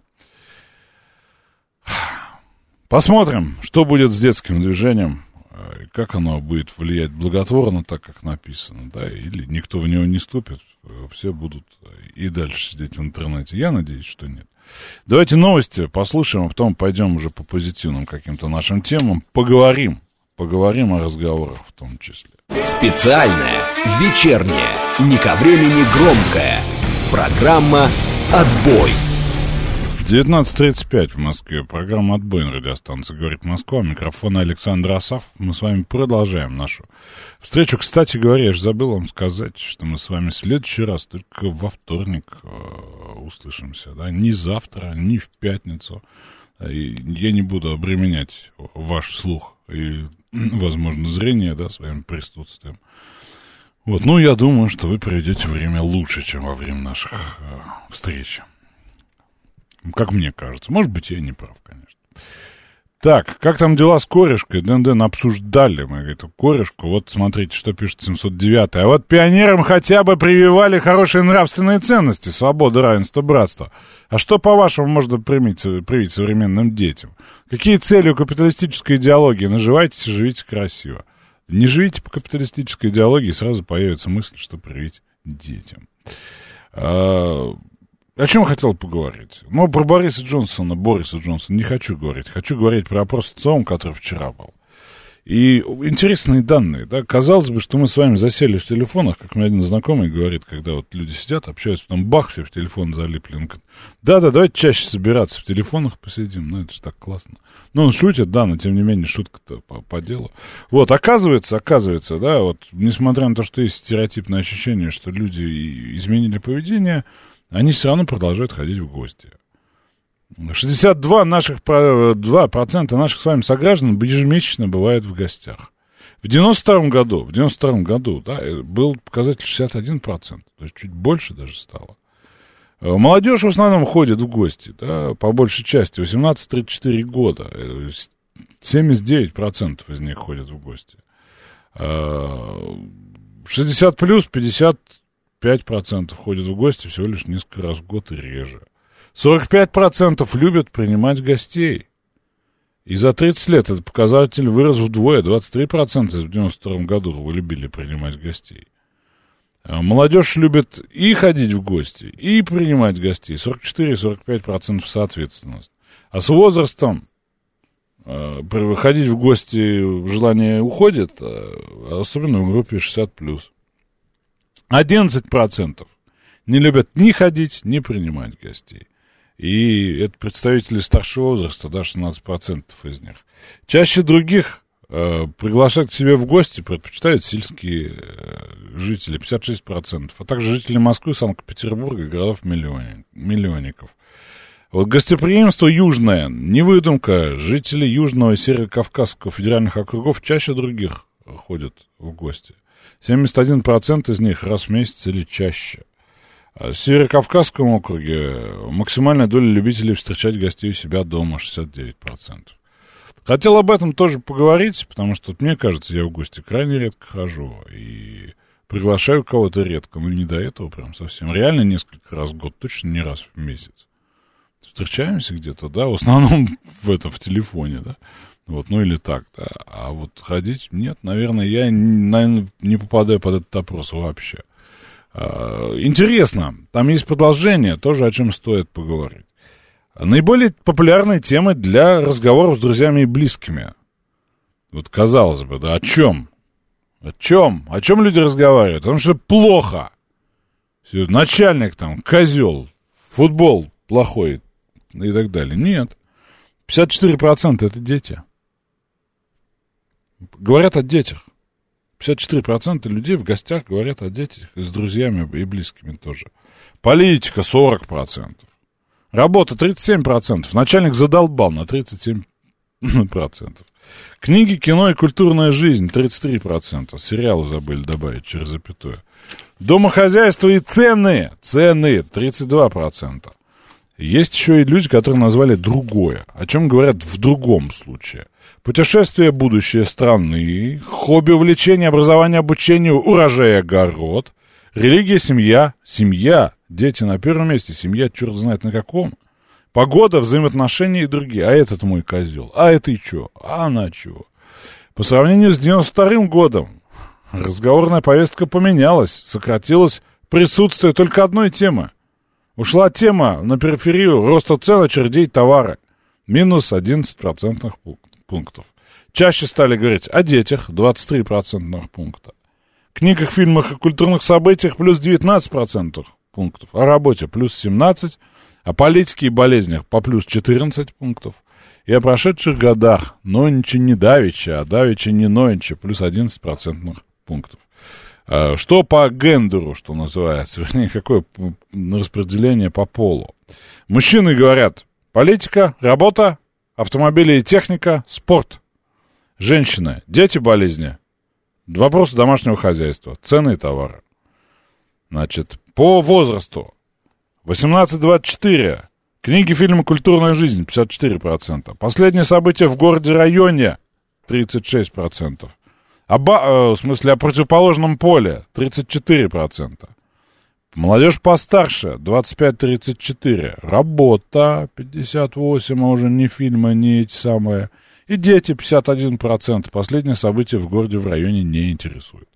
Посмотрим, что будет с детским движением, и как оно будет влиять благотворно, так как написано, да, или никто в него не ступит, все будут и дальше сидеть в интернете. Я надеюсь, что нет. Давайте новости послушаем, а потом пойдем уже по позитивным каким-то нашим темам. Поговорим о разговорах в том числе. Специальная, вечерняя, не ко времени громкая программа «Отбой». 19:35 в Москве. Программа «Отбой» на радиостанции «Говорит Москва». Микрофон Александр Асафов. Мы с вами продолжаем нашу встречу. Кстати говоря, я же забыл вам сказать, что мы с вами в следующий раз только во вторник услышимся. Да? Не завтра, не в пятницу. И я не буду обременять ваш слух и, возможно, зрение, да, своим присутствием. Вот, ну, я думаю, что вы проведете время лучше, чем во время наших встреч. Как мне кажется. Может быть, я не прав, конечно. Так, как там дела с корешкой? Дэн обсуждали мы эту корешку. Вот смотрите, что пишет 709. А вот пионерам хотя бы прививали хорошие нравственные ценности. Свобода, равенство, братство. А что, по-вашему, можно привить современным детям? Какие цели у капиталистической идеологии? Наживайтесь и живите красиво. Не живите по капиталистической идеологии, сразу появится мысль, что привить детям. О чем я хотел поговорить? Ну, про Бориса Джонсона не хочу говорить. Хочу говорить про опрос ЦИОМ, который вчера был. И интересные данные, да. Казалось бы, что мы с вами засели в телефонах, как мне один знакомый говорит, когда вот люди сидят, общаются, потом бах, все в телефон залипли. Он говорит, да, давайте чаще собираться в телефонах посидим. Ну, это же так классно. Ну, он шутит, да, но тем не менее шутка-то по делу. Вот, оказывается, да, вот, несмотря на то, что есть стереотипное ощущение, что люди изменили поведение, они все равно продолжают ходить в гости. 62% наших с вами сограждан ежемесячно бывает в гостях. В 92 году, да, был показатель 61%, то есть чуть больше даже стало. Молодежь в основном ходит в гости, да, по большей части, 18-34 года. 79% из них ходят в гости. 60 плюс 55% ходят в гости всего лишь несколько раз в год и реже. 45% любят принимать гостей. И за 30 лет этот показатель вырос вдвое. 23% в 92 году вы любили принимать гостей. Молодежь любит и ходить в гости, и принимать гостей. 44-45% соответственно. А с возрастом ходить в гости желание уходит, особенно в группе 60+. 11% не любят ни ходить, ни принимать гостей. И это представители старшего возраста, да, 16% из них. Чаще других приглашать к себе в гости предпочитают сельские жители, 56%, а также жители Москвы, Санкт-Петербурга и городов-миллионников. Вот гостеприимство южное, не выдумка, жители Южного и Северо-Кавказского федеральных округов чаще других ходят в гости. 71% из них раз в месяц или чаще. В Северо-Кавказском округе максимальная доля любителей встречать гостей у себя дома, 69%. Хотел об этом тоже поговорить, потому что, мне кажется, я в гости крайне редко хожу и приглашаю кого-то редко, но не до этого прям совсем. Реально несколько раз в год, точно не раз в месяц. Встречаемся где-то, да, в основном в телефоне, да. Вот, ну или так, да. А вот ходить, нет, наверное, я не попадаю под этот опрос вообще. Интересно, там есть продолжение, тоже о чем стоит поговорить. Наиболее популярные темы для разговоров с друзьями и близкими. Вот казалось бы, да, о чем? О чем люди разговаривают? Потому что плохо. Начальник там, козел, футбол плохой и так далее. Нет. 54% это дети. Говорят о детях. 54% людей в гостях говорят о детях, и с друзьями и близкими тоже. Политика 40%. Работа 37%. Начальник задолбал на 37%. Книги, кино и культурная жизнь 33%. Сериалы забыли добавить через запятую. Домохозяйство и цены 32%. Есть еще и люди, которые назвали другое, о чем говорят в другом случае. Путешествия, будущее страны, хобби, увлечение, образование, обучение, урожай, огород, религия, семья, дети на первом месте, семья черт знает на каком, погода, взаимоотношения и другие. А этот мой козел, а это и чё, а она чего. По сравнению с 92-м годом разговорная повестка поменялась, сократилось присутствие только одной темы. Ушла тема на периферию роста цен, очередей, товара. Минус 11% пунктов. Чаще стали говорить о детях, 23% пункта. Книгах, фильмах и культурных событиях плюс 19% пунктов. О работе плюс 17%. О политике и болезнях по плюс 14 пунктов. И о прошедших годах нонича не давича, а давича не нонича плюс 11% пунктов. Что по гендеру, что называется, вернее, какое распределение по полу. Мужчины говорят: политика, работа, автомобили и техника, спорт. Женщины: дети, болезни, вопросы домашнего хозяйства, цены и товары. Значит, по возрасту 18-24, книги, фильмы, культурная жизнь 54%. Последние события в городе, районе 36%. В смысле, о противоположном поле 34%. Молодежь постарше 25-34. Работа 58%, а уже не фильмы, не эти самые. И дети 51%. Последние события в городе, в районе не интересуют.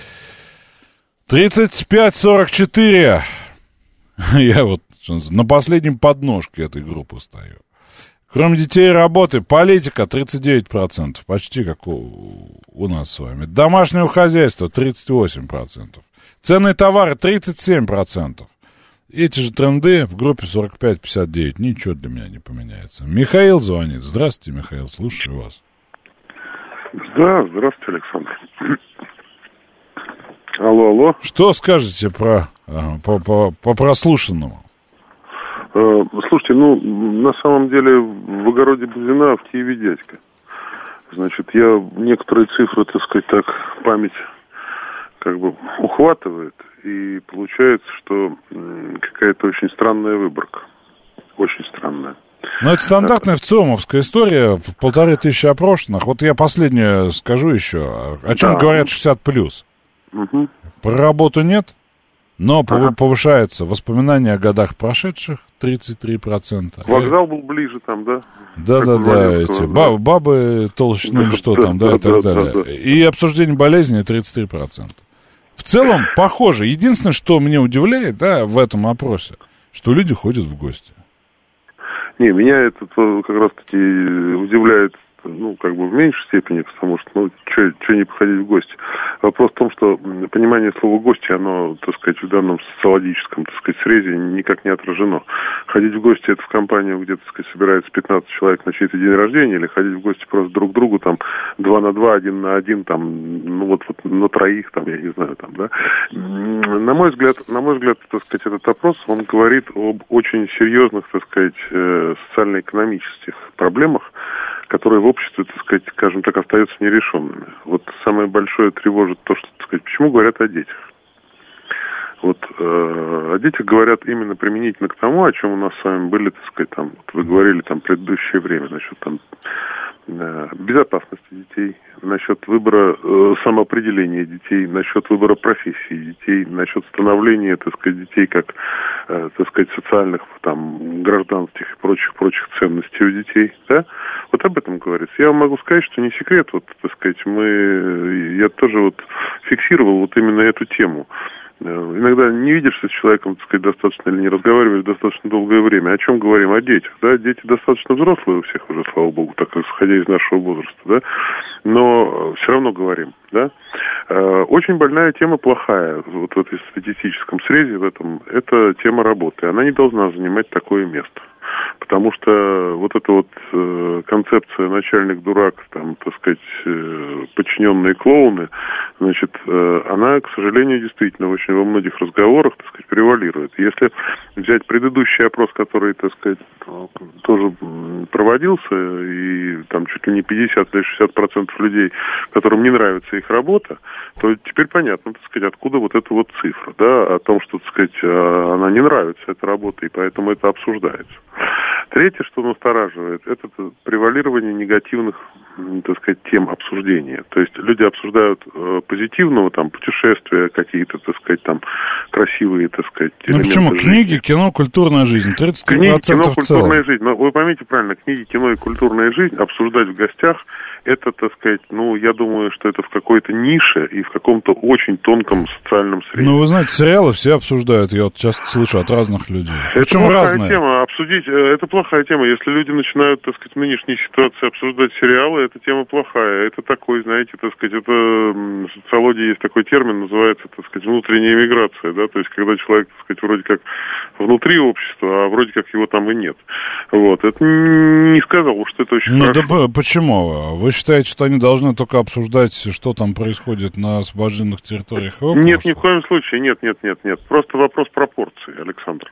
35-44. Я вот на последнем подножке этой группы стою. Кроме детей и работы, политика 39%, почти как у нас с вами. Домашнего хозяйства 38%. Ценные товары 37%. Эти же тренды в группе 45-59. Ничего для меня не поменяется. Михаил звонит. Здравствуйте, Михаил, слушаю вас. Да, здравствуйте, Александр. Алло. Что скажете по прослушанному? Слушайте, на самом деле в огороде Бузина, а в Киеве дядька. Значит, я некоторые цифры, так сказать, так, память как бы ухватывает, и получается, что какая-то очень странная выборка. Очень странная. Ну, это стандартная ВЦИОМовская история, в 1500 опрошенных. Вот я последнее скажу еще, о чем говорят 60+. Угу. Про работу нет, но повышается воспоминания о годах прошедших 33%. Вокзал был ближе там, да? Да, эти бабы толще, ну или что там, да, и так далее. И обсуждение болезни 33%. В целом, похоже. Единственное, что меня удивляет, да, в этом опросе, что люди ходят в гости. Не, меня это как раз-таки удивляет, как бы в меньшей степени, потому что, что не походить в гости. Вопрос в том, что понимание слова «гости», оно, так сказать, в данном социологическом, так сказать, срезе никак не отражено. Ходить в гости — это в компанию, где, так сказать, собирается 15 человек на чей-то день рождения, или ходить в гости просто друг к другу, там, 2 на 2, 1 на 1, там, вот на троих, там, я не знаю, там, да. На мой взгляд, так сказать, этот опрос, он говорит об очень серьезных, так сказать, социально-экономических проблемах, которые в обществе, так сказать, скажем так, остаются нерешенными. Вот самое большое тревожит то, что, так сказать, почему говорят о детях. Вот о детях говорят именно применительно к тому, о чем у нас с вами были, так сказать, там, вот вы говорили там предыдущее время, насчет там безопасности детей, насчет выбора самоопределения детей, насчет выбора профессии детей, насчет становления, так сказать, детей как, так сказать, социальных, там, гражданских и прочих ценностей у детей, да? Вот об этом говорится. Я вам могу сказать, что не секрет, вот, так сказать, я тоже вот фиксировал вот именно эту тему. Иногда не видишься с человеком, так сказать, достаточно или не разговариваешь достаточно долгое время. О чем говорим? О детях, да? Дети достаточно взрослые у всех уже, слава богу, так исходя из нашего возраста, да? Но все равно говорим, да? Очень больная тема, плохая, вот в этой статистическом срезе, это тема работы. Она не должна занимать такое место. потому что вот эта вот концепция начальник-дурак, там, так сказать, подчиненные клоуны, значит, она, к сожалению, действительно очень во многих разговорах, так сказать, превалирует. Если взять предыдущий опрос, который, так сказать, тоже проводился, и там чуть ли не 50 или 60% людей, которым не нравится их работа, то теперь понятно, так сказать, откуда вот эта вот цифра, да, о том, что, так сказать, она не нравится, эта работа, и поэтому это обсуждается. Третье, что настораживает, это превалирование негативных, так сказать, тем обсуждения. То есть люди обсуждают позитивного, там, путешествия какие-то, так сказать, там, красивые, так сказать, элементы почему? жизни. Книги, кино, культурная жизнь. 33% Книги, кино, в целом. культурная жизнь. Но вы поймите правильно, книги, кино и культурная жизнь обсуждать в гостях, это, так сказать, ну, я думаю, что это в какой-то нише и в каком-то очень тонком социальном среде. Ну, вы знаете, сериалы все обсуждают, я вот часто слышу от разных людей. Это плохая тема, обсудить, это плохая тема. Если люди начинают, так сказать, в нынешней ситуации обсуждать сериалы, эта тема плохая. Это такой, знаете, так сказать, это в социологии есть такой термин, называется, так сказать, внутренняя миграция, да, то есть когда человек, так сказать, вроде как внутри общества, а вроде как его там и нет. Вот, это не сказал, что это очень хорошо. Да почему? Вы считаете, что они должны только обсуждать, что там происходит на освобожденных территориях? Нет, ни в коем случае, нет. Просто вопрос пропорции, Александр.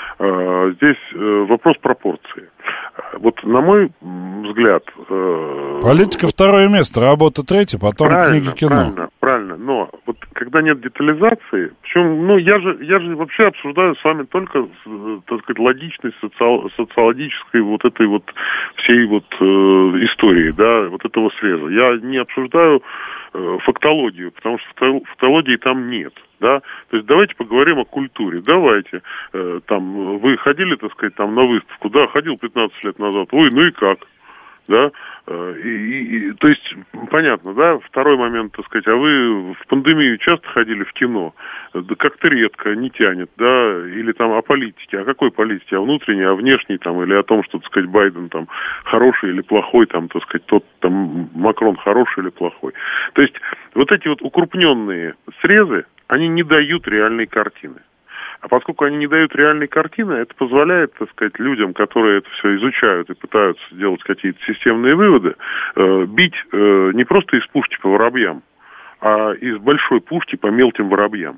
Здесь вопрос пропорции. Вот, на мой взгляд... Политика второе место, работа третье, потом книги, кино. Правильно. Но вот когда нет детализации, причем, ну, я же вообще обсуждаю с вами только, так сказать, логичность социологической вот этой вот всей вот истории, да, вот этого среза. Я не обсуждаю фактологию, потому что фактологии там нет. Да? То есть давайте поговорим о культуре. Давайте. Там, вы ходили, так сказать, там на выставку? Да, ходил 15 лет назад. Ой, ну и как? Да? То есть, понятно, да? Второй момент, так сказать, а вы в пандемию часто ходили в кино? Да как-то редко, не тянет, да? Или там о политике. О какой политике? О внутренней, о внешней, там, или о том, что, так сказать, Байден там хороший или плохой, там, так сказать, тот там Макрон хороший или плохой. То есть, вот эти вот укрупненные срезы, они не дают реальной картины. А поскольку они не дают реальной картины, это позволяет, так сказать, людям, которые это все изучают и пытаются делать какие-то системные выводы, бить не просто из пушки по воробьям, а из большой пушки по мелким воробьям.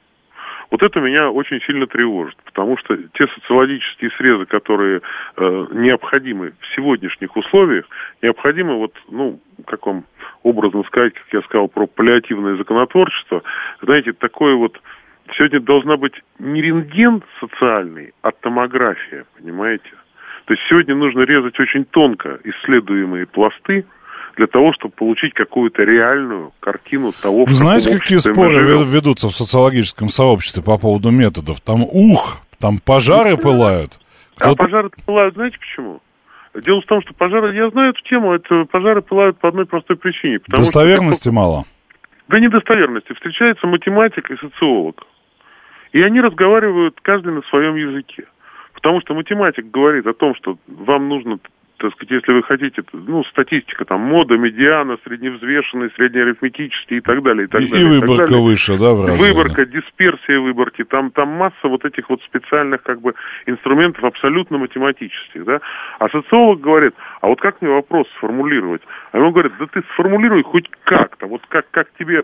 Вот это меня очень сильно тревожит, потому что те социологические срезы, которые необходимы в сегодняшних условиях, необходимы вот, ну, как вам образно сказать, как я сказал, про паллиативное законотворчество, знаете, такое вот, сегодня должна быть не рентген социальный, а томография, понимаете? То есть сегодня нужно резать очень тонко исследуемые пласты для того, чтобы получить какую-то реальную картину того, в знаете, какие споры ведутся в социологическом сообществе по поводу методов? Там там пожары пылают. А пожары пылают, знаете почему? Дело в том, что пожары, я знаю эту тему, это пожары пылают по одной простой причине. Достоверности мало? Да недостоверности. Встречается математик и социолог. И они разговаривают каждый на своем языке. Потому что математик говорит о том, что вам нужно, так сказать, если вы хотите, ну, статистика, там, мода, медиана, средневзвешенный, среднеарифметический и так далее, и так далее. И выборка выше, да, в разы, выборка, дисперсия выборки, там масса вот этих вот специальных, как бы, инструментов абсолютно математических, да. А социолог говорит, а вот как мне вопрос сформулировать? А ему говорят, да ты сформулируй хоть как-то, вот как тебе,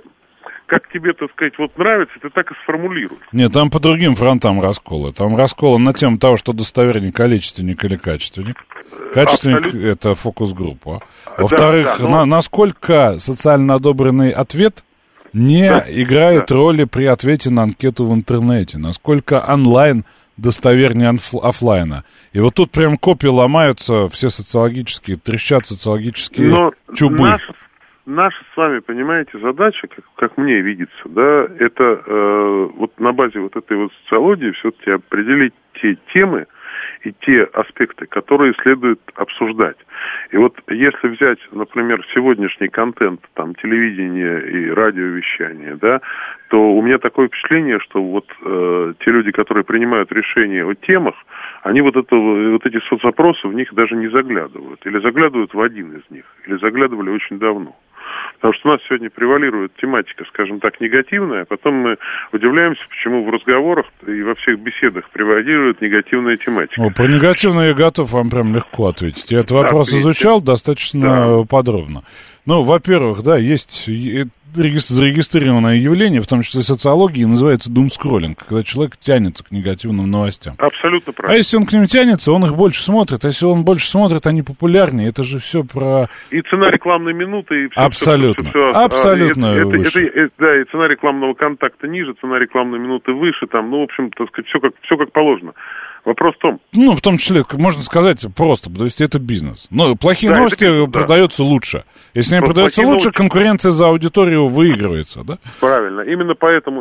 так сказать, вот нравится, ты так и сформулируй. Нет, там по другим фронтам расколы. Там расколы на тему того, что достовернее количественник или качественник. Качественник — это фокус-группа. Во-вторых, насколько социально одобренный ответ не играет роли при ответе на анкету в интернете. Насколько онлайн достовернее офлайна. И вот тут прям копии ломаются, все социологические, трещат социологические чубы. Наша с вами, понимаете, задача, как мне видится, да, это вот на базе вот этой вот социологии все-таки определить те темы и те аспекты, которые следует обсуждать. И вот если взять, например, сегодняшний контент, там, телевидение и радиовещание, да, то у меня такое впечатление, что вот те люди, которые принимают решения о темах, они вот эти соцопросы в них даже не заглядывают. Или заглядывают в один из них, или заглядывали очень давно. Потому что у нас сегодня превалирует тематика, скажем так, негативная, а потом мы удивляемся, почему в разговорах и во всех беседах превалирует негативная тематика. Про негативную я готов вам прям легко ответить. Я этот вопрос изучал достаточно подробно. Ну, во-первых, да, есть зарегистрированное явление, в том числе социологии, называется думскроллинг, когда человек тянется к негативным новостям. Абсолютно правильно. А если он к ним тянется, он их больше смотрит. А если он больше смотрит, они популярнее. Это же все про... И цена рекламной минуты, и все. Абсолютно. Абсолютно выше. Да, и цена рекламного контакта ниже, цена рекламной минуты выше, там, ну, в общем, так сказать, все как положено. Вопрос в том... Ну, в том числе, можно сказать, просто, то есть это бизнес. Но плохие новости продаются лучше. Если они продаются лучше, конкуренция за аудиторию выигрывается, да? Правильно. Именно поэтому,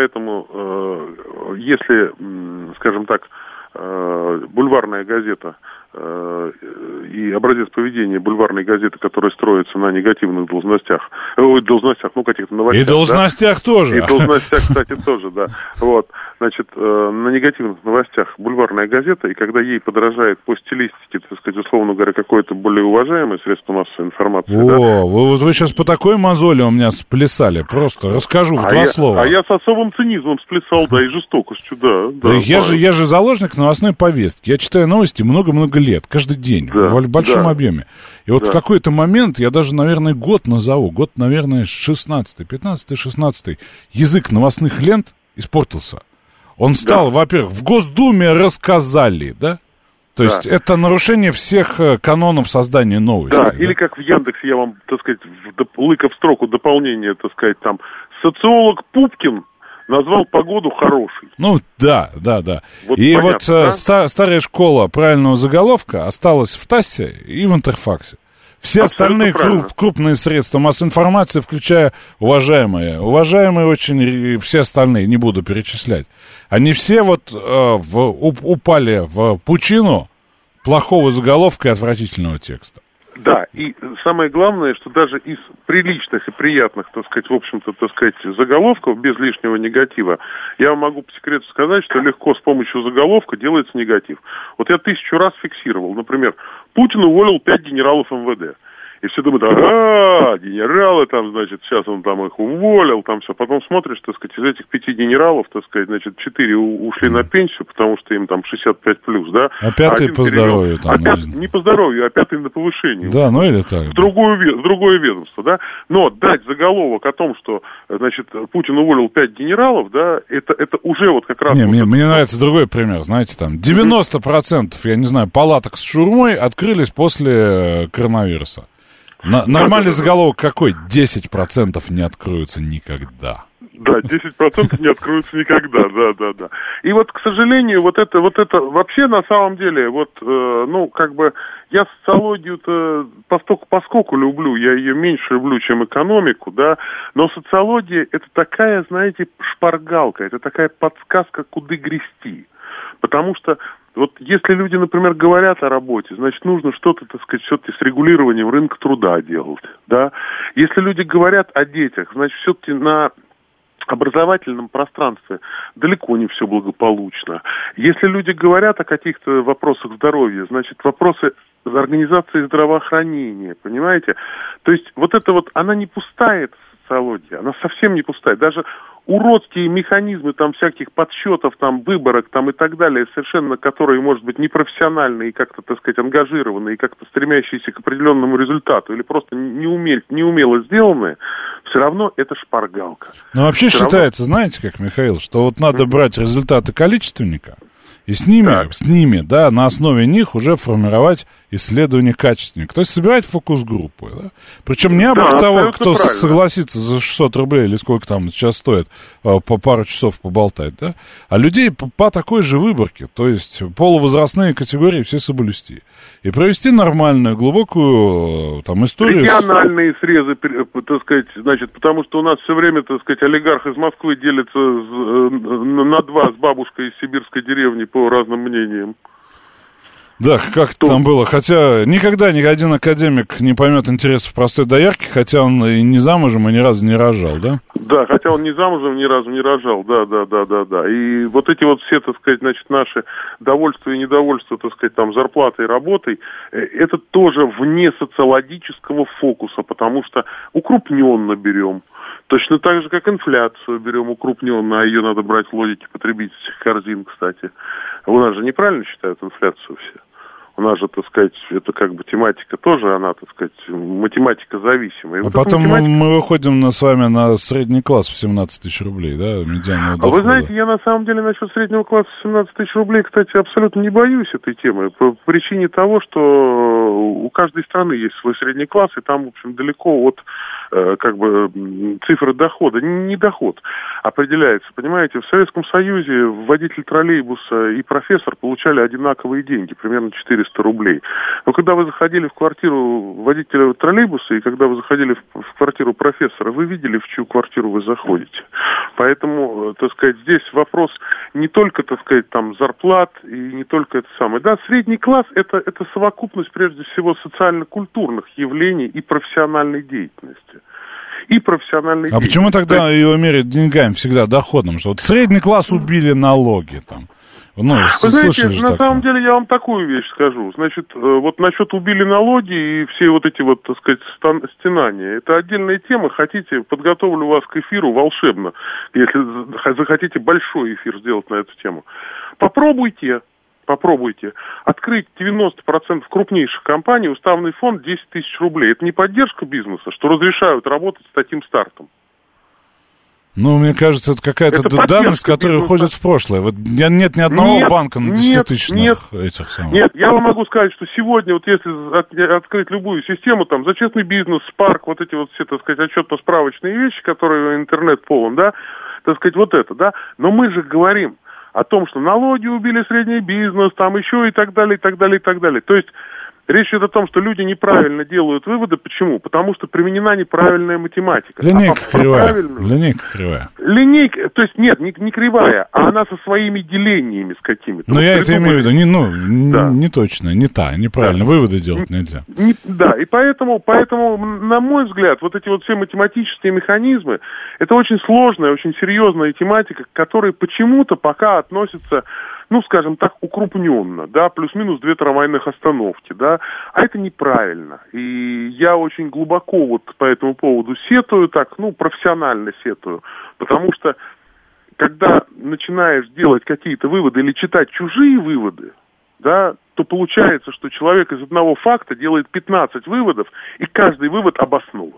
если, скажем так, бульварная газета и образец поведения бульварной газеты, которая строится на негативных должностях, ну, каких-то новостях. И должностях, да? Тоже. И должностях, кстати, тоже, да. Вот, значит, на негативных новостях бульварная газета, и когда ей подражает по стилистике, так сказать, условно говоря, какое-то более уважаемое средство массовой информации. Вы сейчас по такой мозоли у меня сплясали, просто расскажу в два слова. А я с особым цинизмом сплясал, да, и жестокостью, да. Я же заложник новостной повестки. Я читаю новости много-много лет, каждый день, в большом объеме. И вот в какой-то момент, я даже, наверное, год назову, наверное, 16-й, 15-й, 16-й, язык новостных лент испортился. Он стал, во-первых, в Госдуме рассказали, да? То есть это нарушение всех канонов создания новостей. Да, или как в Яндексе, я вам, так сказать, лыка в строку дополнение, так сказать, там, социолог Пупкин назвал погоду хорошей. Ну, да. Вот и понятно, вот старая школа правильного заголовка осталась в ТАССе и в Интерфаксе. Все остальные крупные средства массовой информации, включая уважаемые очень, все остальные, не буду перечислять, они все упали в пучину плохого заголовка и отвратительного текста. Да, и самое главное, что даже из приличных и приятных, так сказать, в общем-то, так сказать, заголовков, без лишнего негатива, я вам могу по секрету сказать, что легко с помощью заголовка делается негатив. Вот я 1000 раз фиксировал, например, Путин уволил 5 генералов МВД. И все думают, генералы там, значит, сейчас он там их уволил, там все. Потом смотришь, так сказать, из этих 5 генералов, так сказать, значит, 4 ушли на пенсию, потому что им там 65+, да? А 5-й по здоровью там. Не по здоровью, а 5-й на повышение. Да, ну или так. В другое ведомство, да? Но дать заголовок о том, что, значит, Путин уволил 5 генералов, да, это уже вот как раз... Мне нравится другой пример, знаете, там, 90%, я не знаю, палаток с шаурмой открылись после коронавируса. Нормальный заголовок какой? 10% не откроются никогда. Да, 10% не откроются никогда, да. И вот, к сожалению, вот это вообще на самом деле, я социологию-то поскольку люблю, я ее меньше люблю, чем экономику, да, но социология это такая, знаете, шпаргалка, это такая подсказка, куда грести. Потому что вот если люди, например, говорят о работе, значит, нужно что-то, так сказать, все-таки с регулированием рынка труда делать, да. Если люди говорят о детях, значит, все-таки на образовательном пространстве далеко не все благополучно. Если люди говорят о каких-то вопросах здоровья, значит, вопросы организации здравоохранения, понимаете? То есть вот это вот, она не пустая, эта социология, она совсем не пустая. Даже уродские механизмы там всяких подсчетов, там выборок там и так далее, совершенно которые, может быть, непрофессиональные и как-то, так сказать, ангажированные, и как-то стремящиеся к определенному результату, или просто неумело сделанные, все равно это шпаргалка. Но вообще все считается, знаете как, Михаил, что вот надо брать результаты количественника и с ними, да, на основе них уже формировать исследование качественника. То есть собирать фокус-группы, да. Причем не обо того, кто согласится за 600 рублей или сколько там сейчас стоит по пару часов поболтать, да, а людей по такой же выборке, то есть полувозрастные категории все соблюсти. И провести нормальную, глубокую там историю. Региональные срезы, так сказать, значит, потому что у нас все время, так сказать, олигарх из Москвы делится на два с бабушкой из сибирской деревни по разным мнениям. Да, как там было. Хотя никогда ни один академик не поймет интересов простой доярки, хотя он и не замужем, и ни разу не рожал, да? Да, хотя он не замужем, ни разу не рожал, да. И вот эти вот все, так сказать, значит, наши довольства и недовольства, так сказать, там, зарплатой, работой, это тоже вне социологического фокуса, потому что укрупненно берем. Точно так же, как инфляцию берем укрупненно, а ее надо брать в логике потребительских корзин, кстати. У нас же неправильно считают инфляцию все. У нас же, так сказать, это как бы тематика тоже, она, так сказать, математика зависимая. А вот потом мы выходим с вами на средний класс в 17 тысяч рублей, да, медианного дохода. А вы знаете, я на самом деле насчет среднего класса в 17 тысяч рублей, кстати, абсолютно не боюсь этой темы. По причине того, что у каждой страны есть свой средний класс, и там, в общем, далеко от как бы цифры дохода, не доход определяется. Понимаете, в Советском Союзе водитель троллейбуса и профессор получали одинаковые деньги, примерно 400 рублей. Но когда вы заходили в квартиру водителя троллейбуса и когда вы заходили в квартиру профессора, вы видели, в чью квартиру вы заходите. Поэтому, так сказать, здесь вопрос не только, так сказать, там зарплат и не только это самое. Да, средний класс это совокупность, прежде всего, социально-культурных явлений и профессиональной деятельности. А почему тогда его меряют деньгами всегда, доходом? Что вот средний класс убили налоги там. Ну, вы знаете, на самом деле я вам такую вещь скажу. Значит, вот насчет убили налоги и все вот эти вот, так сказать, стенания. Это отдельная тема. Хотите, подготовлю вас к эфиру волшебно, если захотите большой эфир сделать на эту тему. Попробуйте открыть 90% крупнейших компаний, уставный фонд 10 тысяч рублей. Это не поддержка бизнеса, что разрешают работать с таким стартом. Ну, мне кажется, это какая-то данность, которая уходит в прошлое. Вот нет ни одного банка на 10-тысячных этих самых. Нет, я вам могу сказать, что сегодня, вот если открыть любую систему, там, за честный бизнес, Спарк, вот эти вот все, так сказать, отчетно-справочные вещи, которые интернет полон, да, так сказать, вот это, да. Но мы же говорим о том, что налоги убили средний бизнес, там еще и так далее, и так далее, и так далее. То есть речь идет о том, что люди неправильно делают выводы. Почему? Потому что применена неправильная математика. Линейка кривая. Линейка, то есть нет, не кривая, а она со своими делениями с какими-то. Но я это имею в виду, не точно, неправильно, выводы делать нельзя. Да, и поэтому, на мой взгляд, вот эти вот все математические механизмы, это очень сложная, очень серьезная тематика, к которой почему-то пока относится, ну, скажем так, укрупненно, да, плюс-минус 2 трамвайных остановки, да, а это неправильно. И я очень глубоко вот по этому поводу сетую, так, ну, профессионально сетую, потому что, когда начинаешь делать какие-то выводы или читать чужие выводы, да, то получается, что человек из одного факта делает 15 выводов, и каждый вывод обоснован.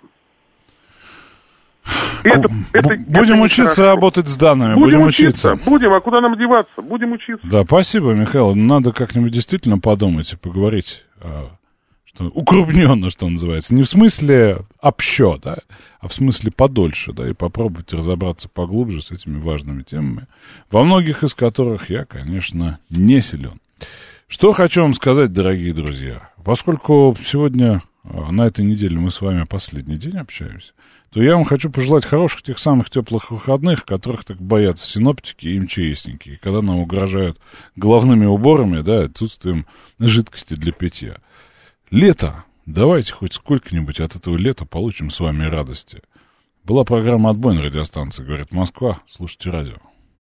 Будем учиться работать с данными, будем учиться. Будем, а куда нам деваться? Будем учиться. Да, спасибо, Михаил. Надо как-нибудь действительно подумать и поговорить, что укрупненно, что называется. Не в смысле общо, да, а в смысле подольше, да, и попробовать разобраться поглубже с этими важными темами, во многих из которых я, конечно, не силен. Что хочу вам сказать, дорогие друзья. Поскольку сегодня, на этой неделе мы с вами последний день общаемся, то я вам хочу пожелать хороших тех самых теплых выходных, которых так боятся синоптики и МЧСники, и когда нам угрожают головными уборами, да, отсутствием жидкости для питья. Лето. Давайте хоть сколько-нибудь от этого лета получим с вами радости. Была программа «Отбой» на радиостанции «Говорит Москва». Слушайте радио.